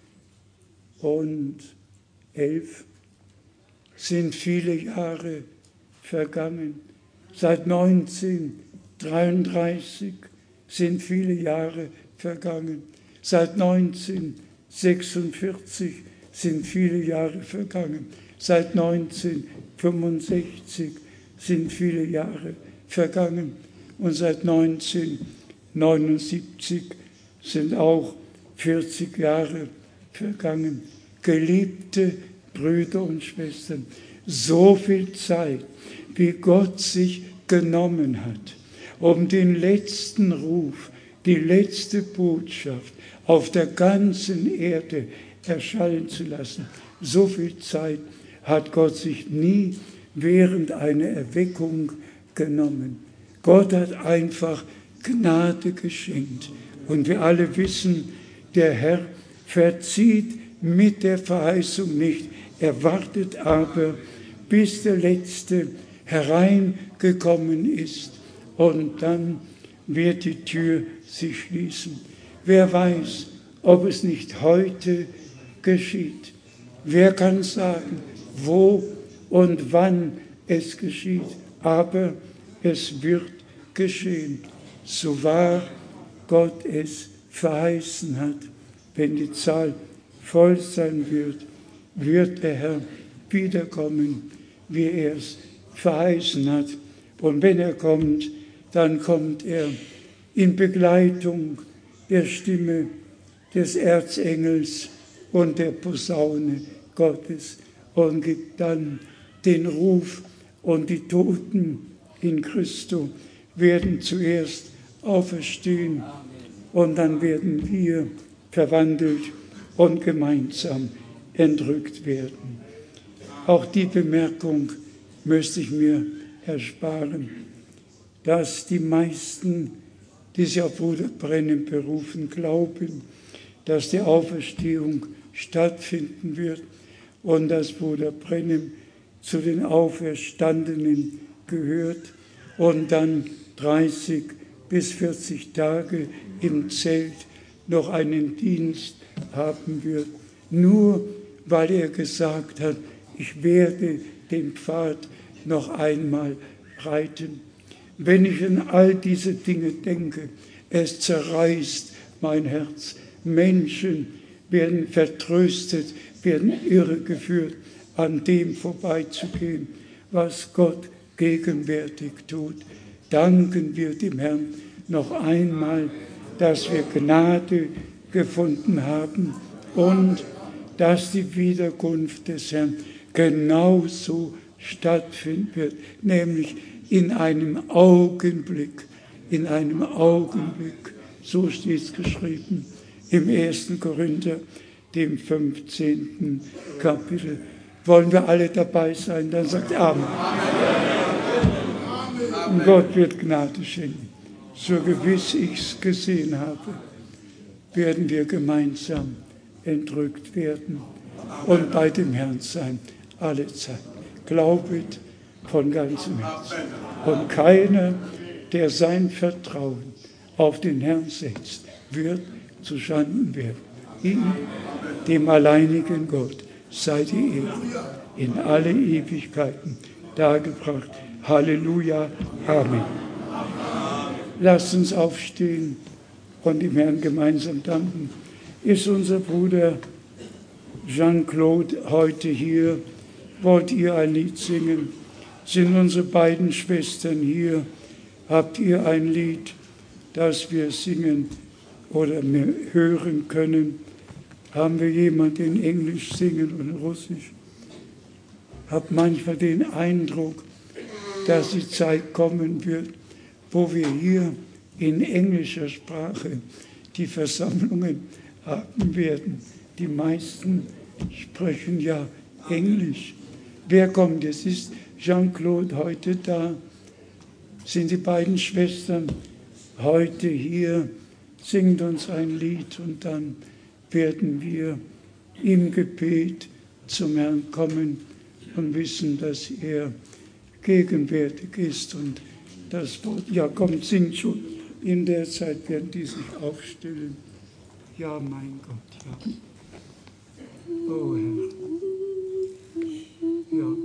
sind viele Jahre vergangen. Seit neunzehnhundertdreiunddreißig sind viele Jahre vergangen. Seit neunzehnhundertsechsundvierzig sind viele Jahre vergangen. Seit neunzehnhundertfünfundsechzig sind viele Jahre vergangen. Und seit neunzehnhundertneunundsiebzig sind auch vierzig Jahre vergangen. Geliebte Brüder und Schwestern, so viel Zeit, wie Gott sich genommen hat, um den letzten Ruf, die letzte Botschaft auf der ganzen Erde erschallen zu lassen. So viel Zeit hat Gott sich nie während einer Erweckung genommen. Gott hat einfach Gnade geschenkt. Und wir alle wissen, der Herr verzieht mit der Verheißung nicht. Er wartet aber, bis der Letzte hereingekommen ist. Und dann wird die Tür sich schließen. Wer weiß, ob es nicht heute geschieht. Wer kann sagen, wo und wann es geschieht. Aber es wird geschehen, so wahr Gott es verheißen hat. Wenn die Zahl voll sein wird, wird der Herr wiederkommen, wie er es verheißen hat. Und wenn er kommt, dann kommt er in Begleitung der Stimme des Erzengels und der Posaune Gottes und gibt dann den Ruf, und die Toten in Christo werden zuerst auferstehen und dann werden wir verwandelt und gemeinsam entrückt werden. Auch die Bemerkung möchte ich mir ersparen, dass die meisten, die sich auf Bruder Brennem berufen, glauben, dass die Auferstehung stattfinden wird und dass Bruder Brennem zu den Auferstandenen gehört und dann dreißig bis vierzig Tage im Zelt noch einen Dienst haben wird, nur weil er gesagt hat, ich werde den Pfad noch einmal reiten. Wenn ich an all diese Dinge denke, es zerreißt mein Herz. Menschen werden vertröstet, werden irregeführt, an dem vorbeizugehen, was Gott gegenwärtig tut. Danken wir dem Herrn noch einmal, dass wir Gnade gefunden haben und dass die Wiederkunft des Herrn genauso stattfinden wird, nämlich in einem Augenblick, in einem Augenblick, so steht es geschrieben im ersten Korinther, dem fünfzehnten Kapitel. Wollen wir alle dabei sein? Dann sagt Amen. Und Gott wird Gnade schenken. So gewiss ich es gesehen habe, werden wir gemeinsam entrückt werden und bei dem Herrn sein, alle Zeit. Glaubet von ganzem Herzen. Und keiner, der sein Vertrauen auf den Herrn setzt, wird zuschanden werden. Ihm, dem alleinigen Gott, sei die Ehre in alle Ewigkeiten dargebracht. Halleluja. Amen. Lasst uns aufstehen und dem Herrn gemeinsam danken. Ist unser Bruder Jean-Claude heute hier? Wollt ihr ein Lied singen? Sind unsere beiden Schwestern hier? Habt ihr ein Lied, das wir singen oder hören können? Haben wir jemanden, in Englisch singen und Russisch? Hab manchmal den Eindruck, dass die Zeit kommen wird, wo wir hier in englischer Sprache die Versammlungen haben werden. Die meisten sprechen ja Englisch. Wer kommt jetzt? Ist Jean-Claude heute da? Sind die beiden Schwestern heute hier? Singt uns ein Lied und dann werden wir im Gebet zum Herrn kommen und wissen, dass er gegenwärtig ist. Und das Wort, ja kommt, singt schon. In der Zeit werden die sich aufstellen. Ja, mein Gott, ja. Oh Herr. Ja.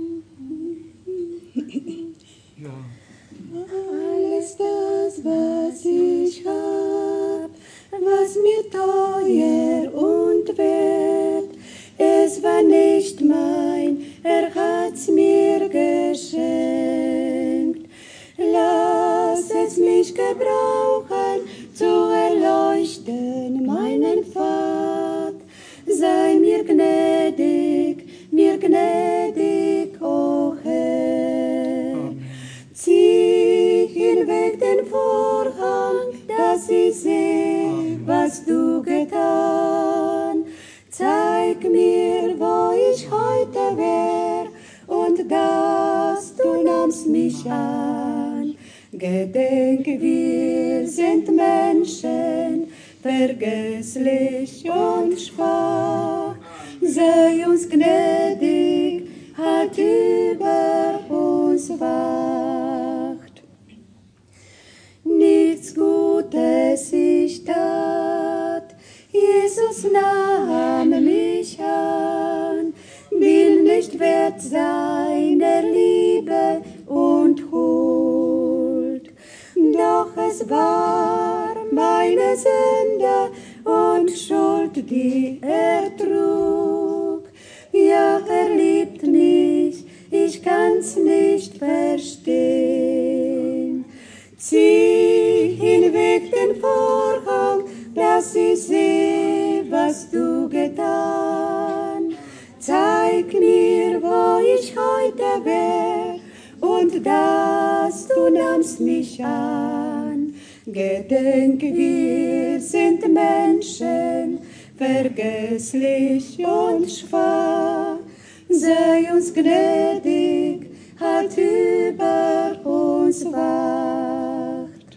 Ja. Alles das, was ich hab, was mir teuer und wert, es war nicht mein, er hat's mir geschenkt. Lass es mich gebrauchen, zu erleuchten meinen Pfad. Sei mir gnädig, mir gnädig, o Herr. Amen. Zieh hinweg den Vorhang, dass ich sehe, was du getan. Zeig mir, wo ich heute wär, und dass du nahmst mich an. Gedenk, wir sind Menschen, vergesslich und schwach. Sei uns gnädig, halt über uns wacht. Nichts Gutes ich tat, Jesus nahm mich an, bin nicht wert seiner Liebe und Huld. Jesus war meine Sünde und Schuld, die er trug. Ja, er liebt mich, ich kann's nicht verstehen. Zieh hinweg den Vorhang, dass ich sehe, was du getan. Zeig mir, wo ich heute wär, und dass du nahmst mich an. Gedenk, wir sind Menschen, vergesslich und schwach. Sei uns gnädig, halt über uns wacht.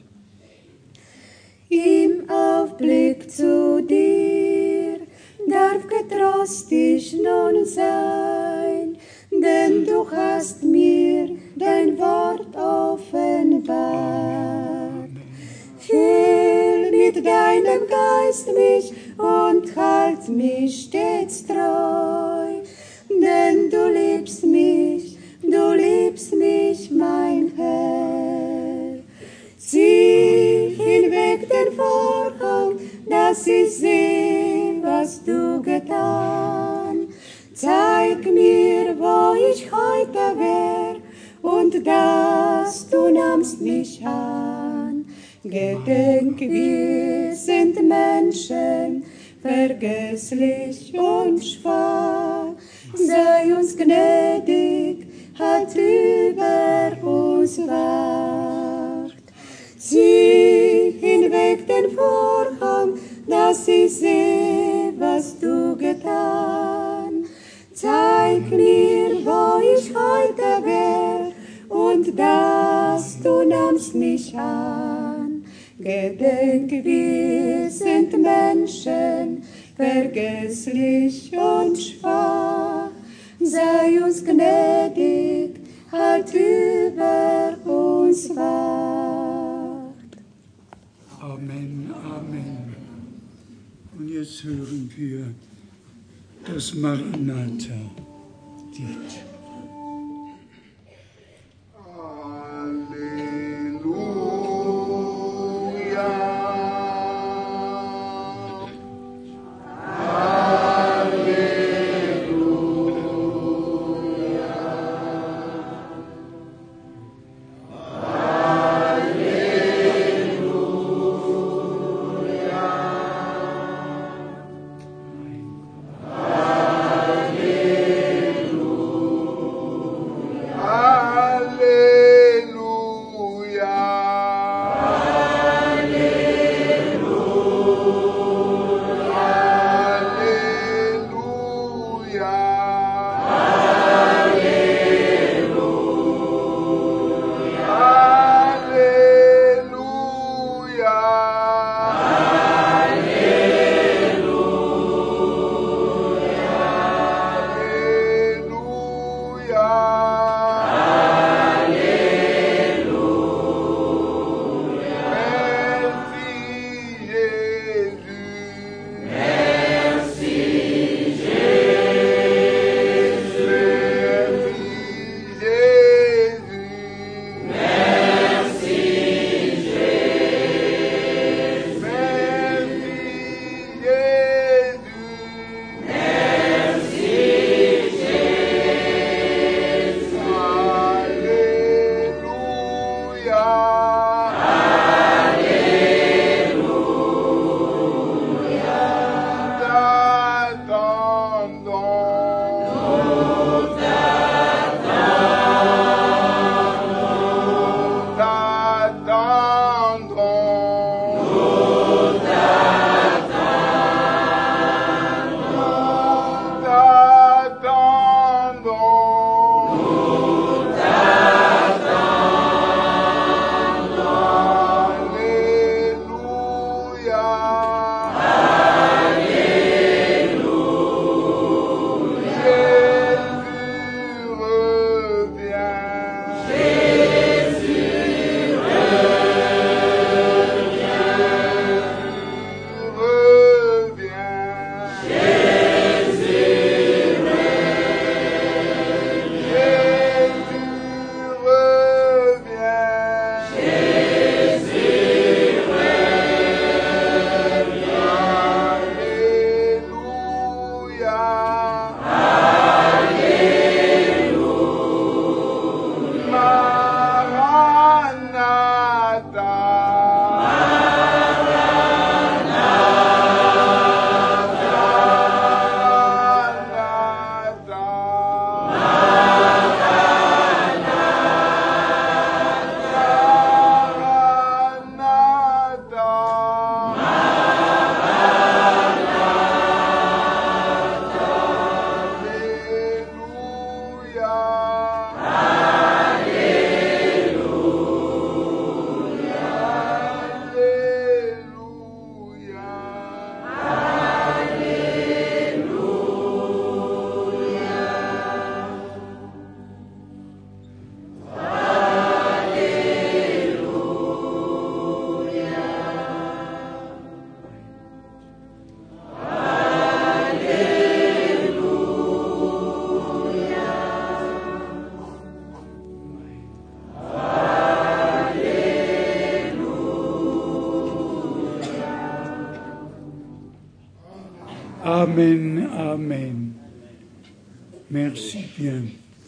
Im Aufblick zu dir darf getrost ich nun sein, denn du hast mir dein Wort offenbart. Füll mit deinem Geist mich und halt mich stets treu, denn du liebst mich, du liebst mich, mein Herr. Zieh hinweg den Vorhang, dass ich sehe, was du getan. Zeig mir, wo ich heute wär, und dass du nahmst mich an. Gedenk, wir sind Menschen, vergesslich und schwach. Sei uns gnädig, halt über uns wacht. Zieh hinweg den Vorhang, dass ich sehe, was du getan. Zeig mir, wo ich heute wär, und dass du nahmst mich an. Gedenk, wir sind Menschen, vergesslich und schwach. Sei uns gnädig, halt über uns wacht. Amen, Amen. Und jetzt hören wir das Maranatha-Lied. Halleluja. Amen, Amen. Merci bien.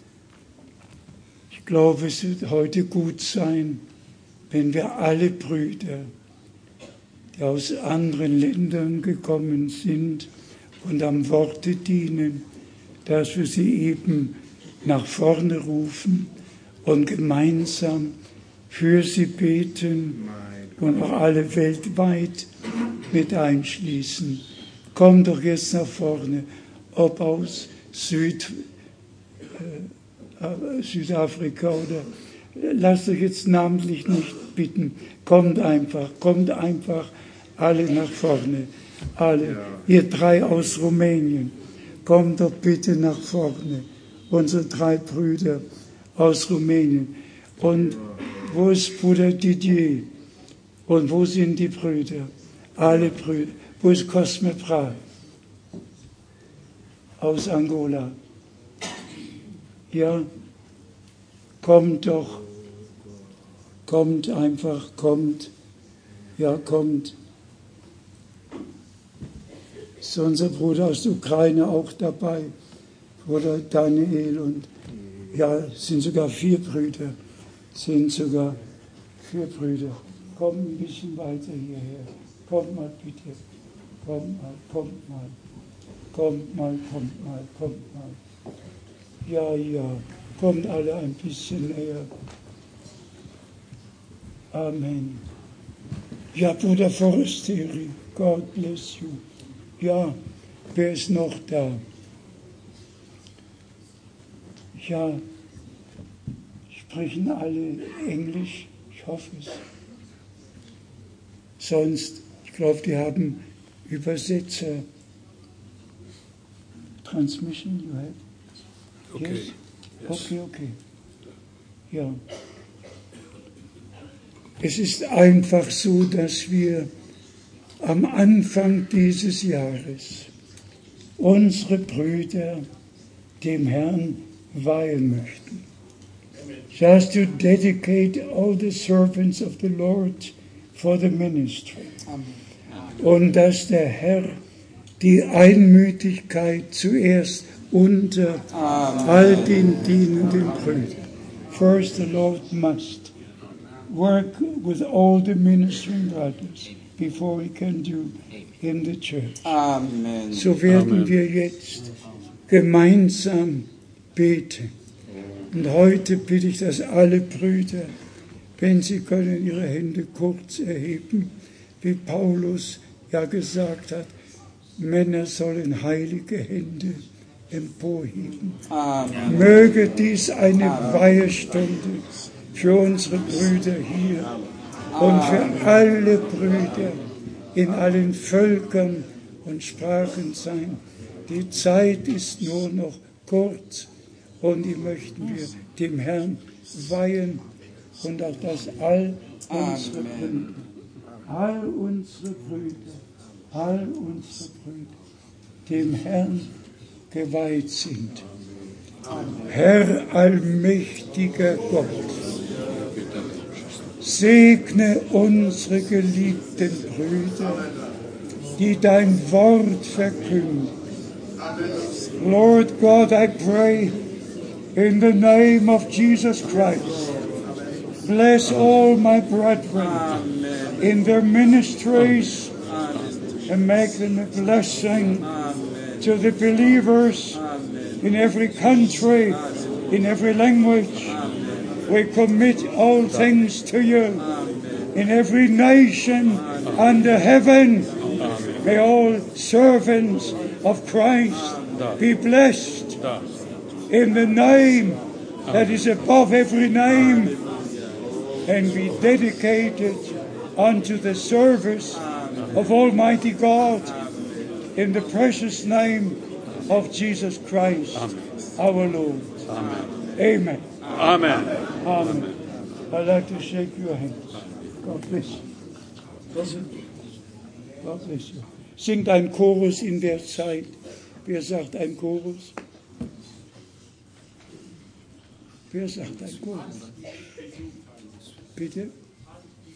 Ich glaube, es wird heute gut sein, wenn wir alle Brüder, die aus anderen Ländern gekommen sind und am Worte dienen, dass wir sie eben nach vorne rufen und gemeinsam für sie beten und auch alle weltweit mit einschließen. Kommt doch jetzt nach vorne, ob aus Süd, äh, Südafrika oder, lasst euch jetzt namentlich nicht bitten, kommt einfach, kommt einfach alle nach vorne, alle, ja. Ihr drei aus Rumänien, kommt doch bitte nach vorne, unsere drei Brüder aus Rumänien. Und wo ist Bruder Didier? Und wo sind die Brüder? Alle Brüder. Wo ist Cosme Pra? Aus Angola. Ja, kommt doch. Kommt einfach, kommt. Ja, kommt. Ist unser Bruder aus der Ukraine auch dabei? Bruder Daniel und ja, es sind sogar vier Brüder. Sind sogar vier Brüder. Komm ein bisschen weiter hierher. Kommt mal bitte. Kommt mal, kommt mal. Kommt mal, kommt mal, kommt mal. Ja, ja. Kommt alle ein bisschen näher. Amen. Ja, Bruder Forestieri, God bless you. Ja, wer ist noch da? Ja, sprechen alle Englisch? Ich hoffe es. Sonst, ich glaube, die haben Übersetzer. Transmission, you have? Okay. Yes? Okay, okay. Ja. Es ist einfach so, dass wir am Anfang dieses Jahres unsere Brüder dem Herrn weihen möchten. Just to dedicate all the servants of the Lord for the ministry. Und dass der Herr die Einmütigkeit zuerst unter all den dienenden Brüdern. First, the Lord must work with all the ministering brothers before he can do in the church. Amen. So werden Amen. wir jetzt gemeinsam beten. Und heute bitte ich, dass alle Brüder, wenn sie können, ihre Hände kurz erheben, wie Paulus ja gesagt hat, Männer sollen heilige Hände emporheben. Amen. Möge dies eine Weihestunde für unsere Brüder hier und für alle Brüder in allen Völkern und Sprachen sein. Die Zeit ist nur noch kurz und die möchten wir dem Herrn weihen und auch, dass all unsere Brüder, all unsere Brüder, all unsere Brüder dem Herrn geweiht sind. Herr allmächtiger Gott, segne unsere geliebten Brüder, die dein Wort verkünden. Lord God, I pray in the name of Jesus Christ, bless all my brethren in their ministries and make them a blessing to the believers in every country, in every language. We commit all things to you in every nation under heaven. May all servants of Christ be blessed in the name that is above every name and be dedicated unto the service of Almighty God in the precious name of Jesus Christ, our Lord. Amen. Amen. Amen. Amen. I'd like to shake your hands. God bless you. God bless you. Singt ein Chorus in der Zeit. Wer sagt ein Chorus? Wer sagt ein Chorus? Bitte?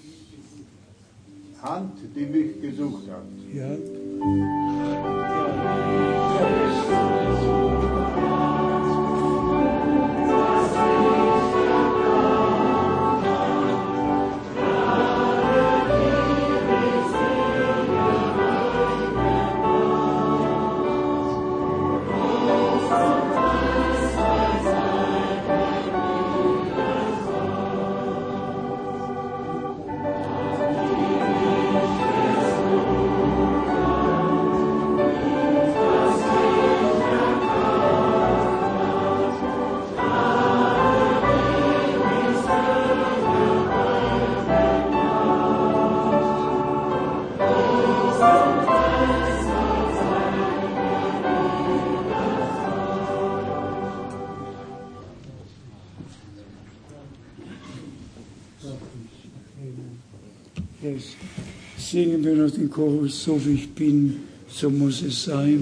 Hand, die mich gesucht hat. Ja. Ja. Jetzt singen wir noch den Chorus, so wie ich bin, so muss es sein.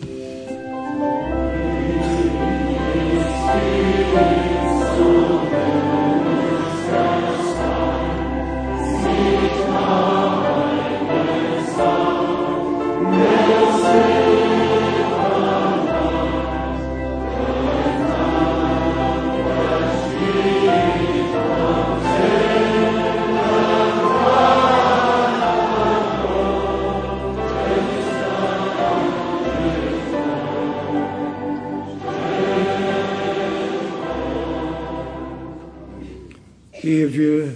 Ehe wir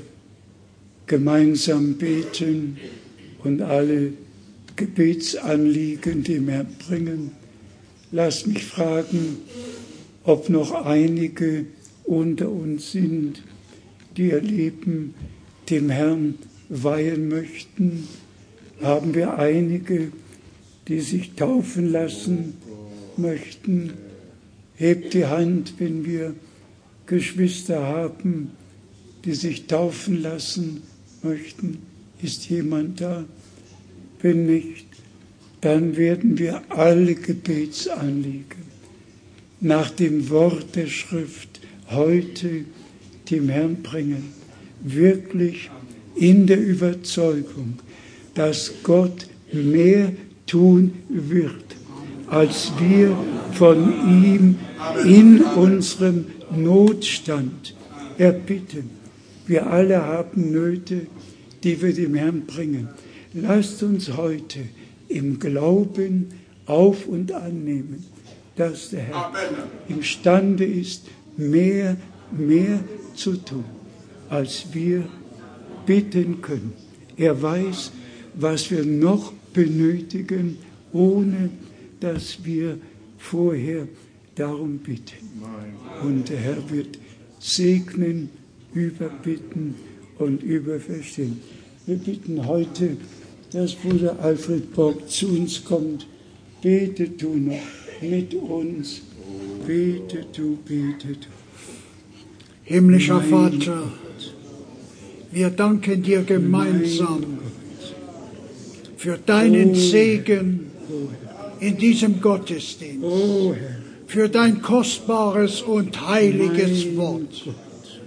gemeinsam beten und alle Gebetsanliegen dem Herrn bringen, lasst mich fragen, ob noch einige unter uns sind, die ihr Leben dem Herrn weihen möchten. Haben wir einige, die sich taufen lassen möchten? Hebt die Hand, wenn wir Geschwister haben, die sich taufen lassen möchten. Ist jemand da? Wenn nicht, dann werden wir alle Gebetsanliegen nach dem Wort der Schrift heute dem Herrn bringen. Wirklich in der Überzeugung, dass Gott mehr tun wird, als wir von ihm in unserem Notstand erbitten. Wir alle haben Nöte, die wir dem Herrn bringen. Lasst uns heute im Glauben auf und annehmen, dass der Herr imstande ist, mehr, mehr zu tun, als wir bitten können. Er weiß, was wir noch benötigen, ohne dass wir vorher darum bitten. Und der Herr wird segnen, überbitten und überverstehen. Wir bitten heute, dass Bruder Alfred Bock zu uns kommt. Bete du noch mit uns. Bete du, bete du. Himmlischer Mein Vater, Gott, wir danken dir gemeinsam mein Gott. für deinen Oh, Segen Oh Herr, in diesem Gottesdienst, oh Herr, für dein kostbares und heiliges mein Wort. Gott.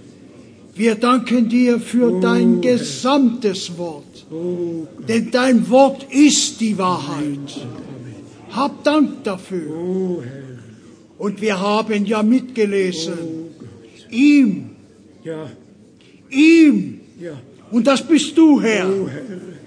Wir danken dir für Oh, dein Herr. gesamtes Wort, Oh Gott, denn dein Wort ist die mein Wahrheit. Gott, Amen. Hab Dank dafür. Oh Herr, Und wir haben ja mitgelesen, oh Gott. ihm, Ja, ihm, ja, und das bist du, Herr, oh Herr,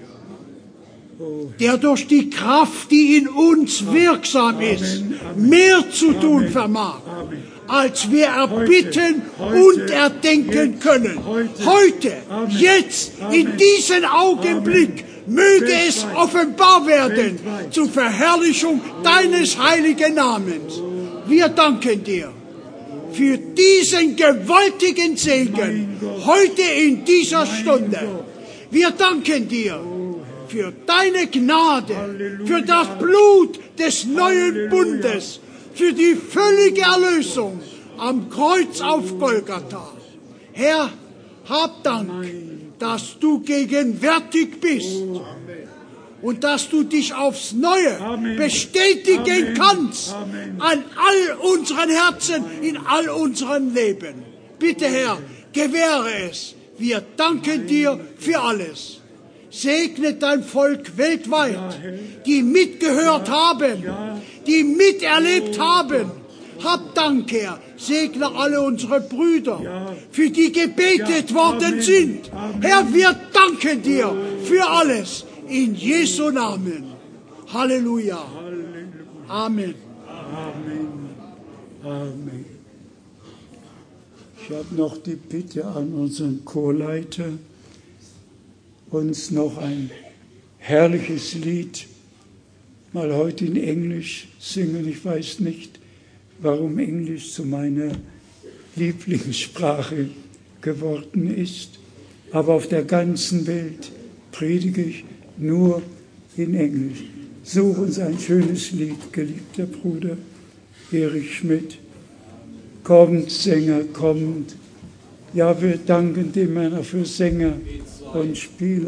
oh Herr. der durch die Kraft, die in uns wirksam ist, Amen, Amen. mehr zu tun Amen, vermag, Amen. als wir erbitten heute, und erdenken jetzt, können. heute. Heute, Amen. jetzt, in Amen. diesem Augenblick, möge es Weltweit. offenbar werden Weltweit. zur Verherrlichung deines heiligen Namens. Wir danken dir für diesen gewaltigen Segen Mein Gott. heute in dieser Mein Stunde. Gott. Wir danken dir für deine Gnade, Halleluja. für das Blut des neuen Halleluja. Bundes, für die völlige Erlösung am Kreuz auf Golgatha. Herr, hab Dank, dass du gegenwärtig bist und dass du dich aufs Neue Amen. bestätigen Amen. kannst Amen. an all unseren Herzen, in all unseren Leben. Bitte, Herr, gewähre es. Wir danken dir für alles. Segne dein Volk weltweit, die mitgehört haben, die miterlebt haben. Hab Dank, Herr. Segne alle unsere Brüder, für die gebetet worden sind. Herr, wir danken dir für alles. In Jesu Namen. Halleluja. Amen. Amen. Amen. Ich habe noch die Bitte an unseren Chorleiter, uns noch ein herrliches Lied mal heute in Englisch singen. Ich weiß nicht, warum Englisch zu meiner Lieblingssprache geworden ist, aber auf der ganzen Welt predige ich nur in Englisch. Such uns ein schönes Lied, geliebter Bruder Erich Schmidt. Kommt, Sänger, kommt. Ja, wir danken dem Herrn für Sänger und Spieler.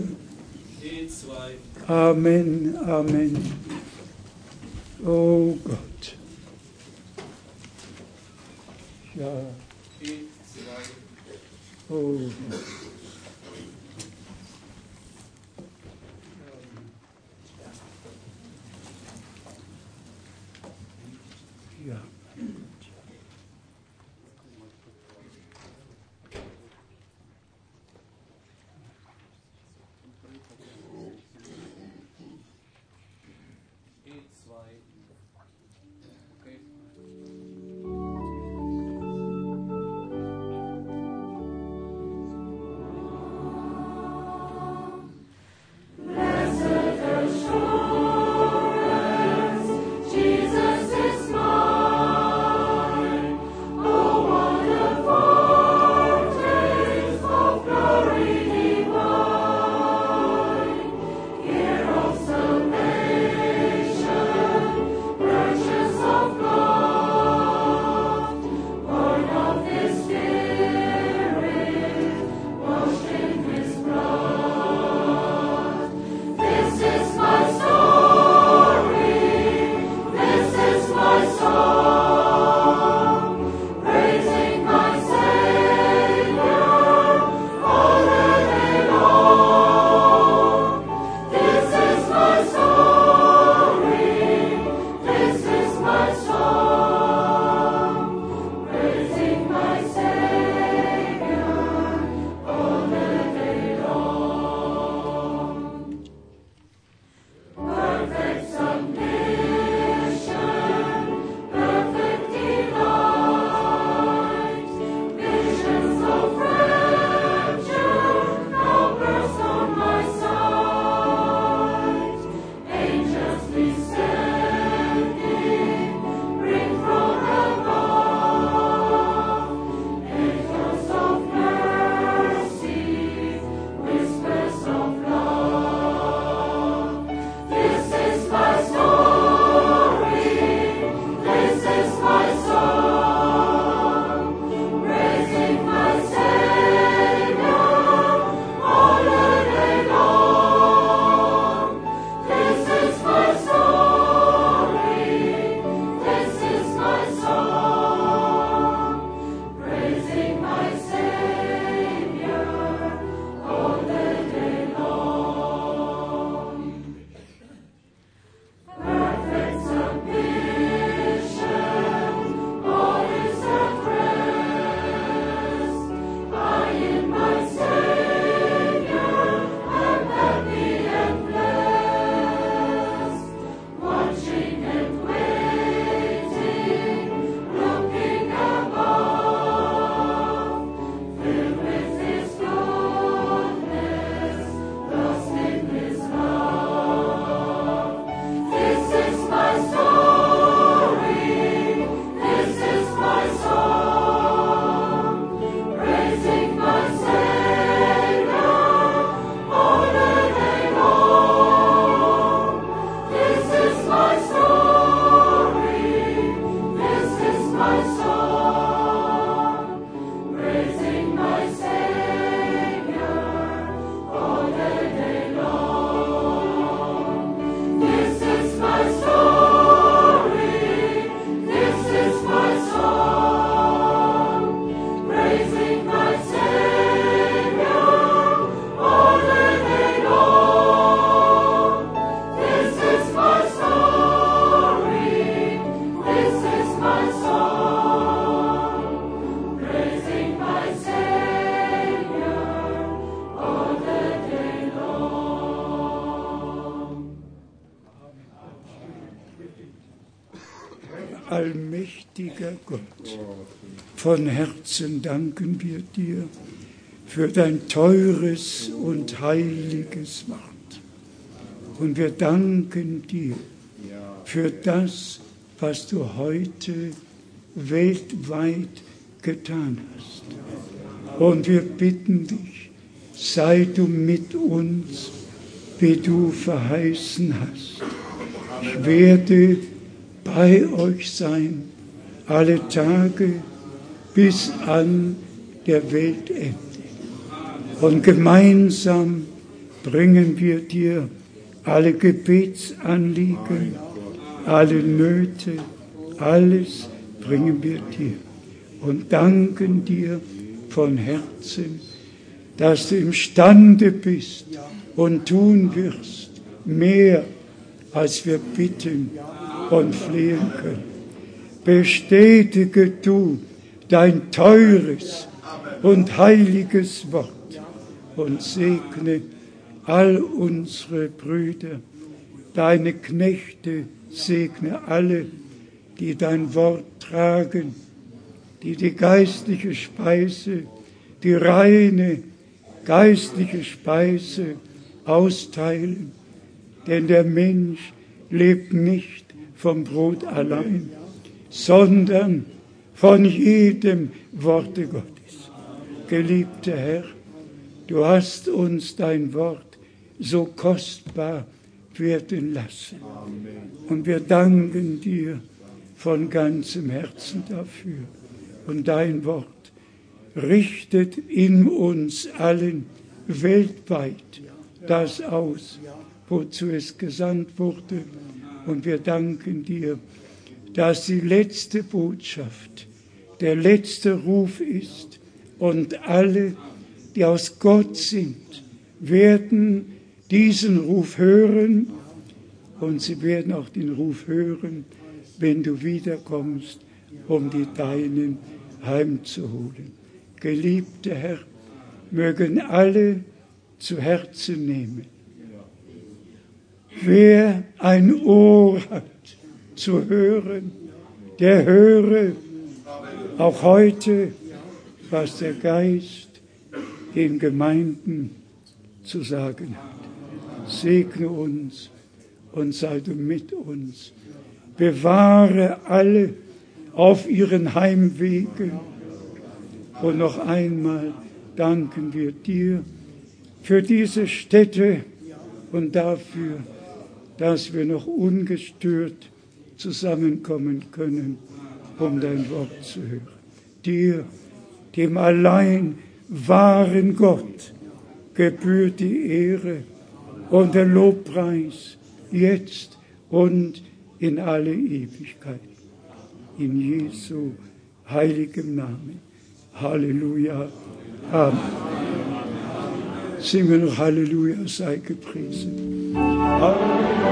Amen, Amen. Oh Gott. Ja. Oh Gott. Ja. All allmächtiger Gott, von Herzen danken wir dir für dein teures und heiliges Wort. Und wir danken dir für das, was du heute weltweit getan hast. Und wir bitten dich, sei du mit uns, wie du verheißen hast. Ich werde bei euch sein, alle Tage bis an der Weltende. Und gemeinsam bringen wir dir alle Gebetsanliegen, alle Nöte, alles bringen wir dir und danken dir von Herzen, dass du imstande bist und tun wirst, mehr als wir bitten und flehen können. Bestätige du dein teures und heiliges Wort und segne all unsere Brüder, deine Knechte, segne alle, die dein Wort tragen, die die geistliche Speise, die reine geistliche Speise austeilen. Denn der Mensch lebt nicht vom Brot allein, sondern von jedem Worte Gottes. Geliebter Herr, du hast uns dein Wort so kostbar werden lassen. Und wir danken dir von ganzem Herzen dafür. Und dein Wort richtet in uns allen weltweit das aus, wozu es gesandt wurde. Und wir danken dir, dass die letzte Botschaft der letzte Ruf ist. Und alle, die aus Gott sind, werden diesen Ruf hören. Und sie werden auch den Ruf hören, wenn du wiederkommst, um die Deinen heimzuholen. Geliebter Herr, mögen alle zu Herzen nehmen. Wer ein Ohr hat zu hören, der höre auch heute, was der Geist den Gemeinden zu sagen hat. Segne uns und sei du mit uns. Bewahre alle auf ihren Heimwegen. Und noch einmal danken wir dir für diese Stätte und dafür, dass wir noch ungestört zusammenkommen können, um dein Wort zu hören. Dir, dem allein wahren Gott, gebührt die Ehre und der Lobpreis jetzt und in alle Ewigkeit. In Jesu heiligem Namen. Halleluja. Amen. Singen wir noch Halleluja, sei gepriesen. Halleluja.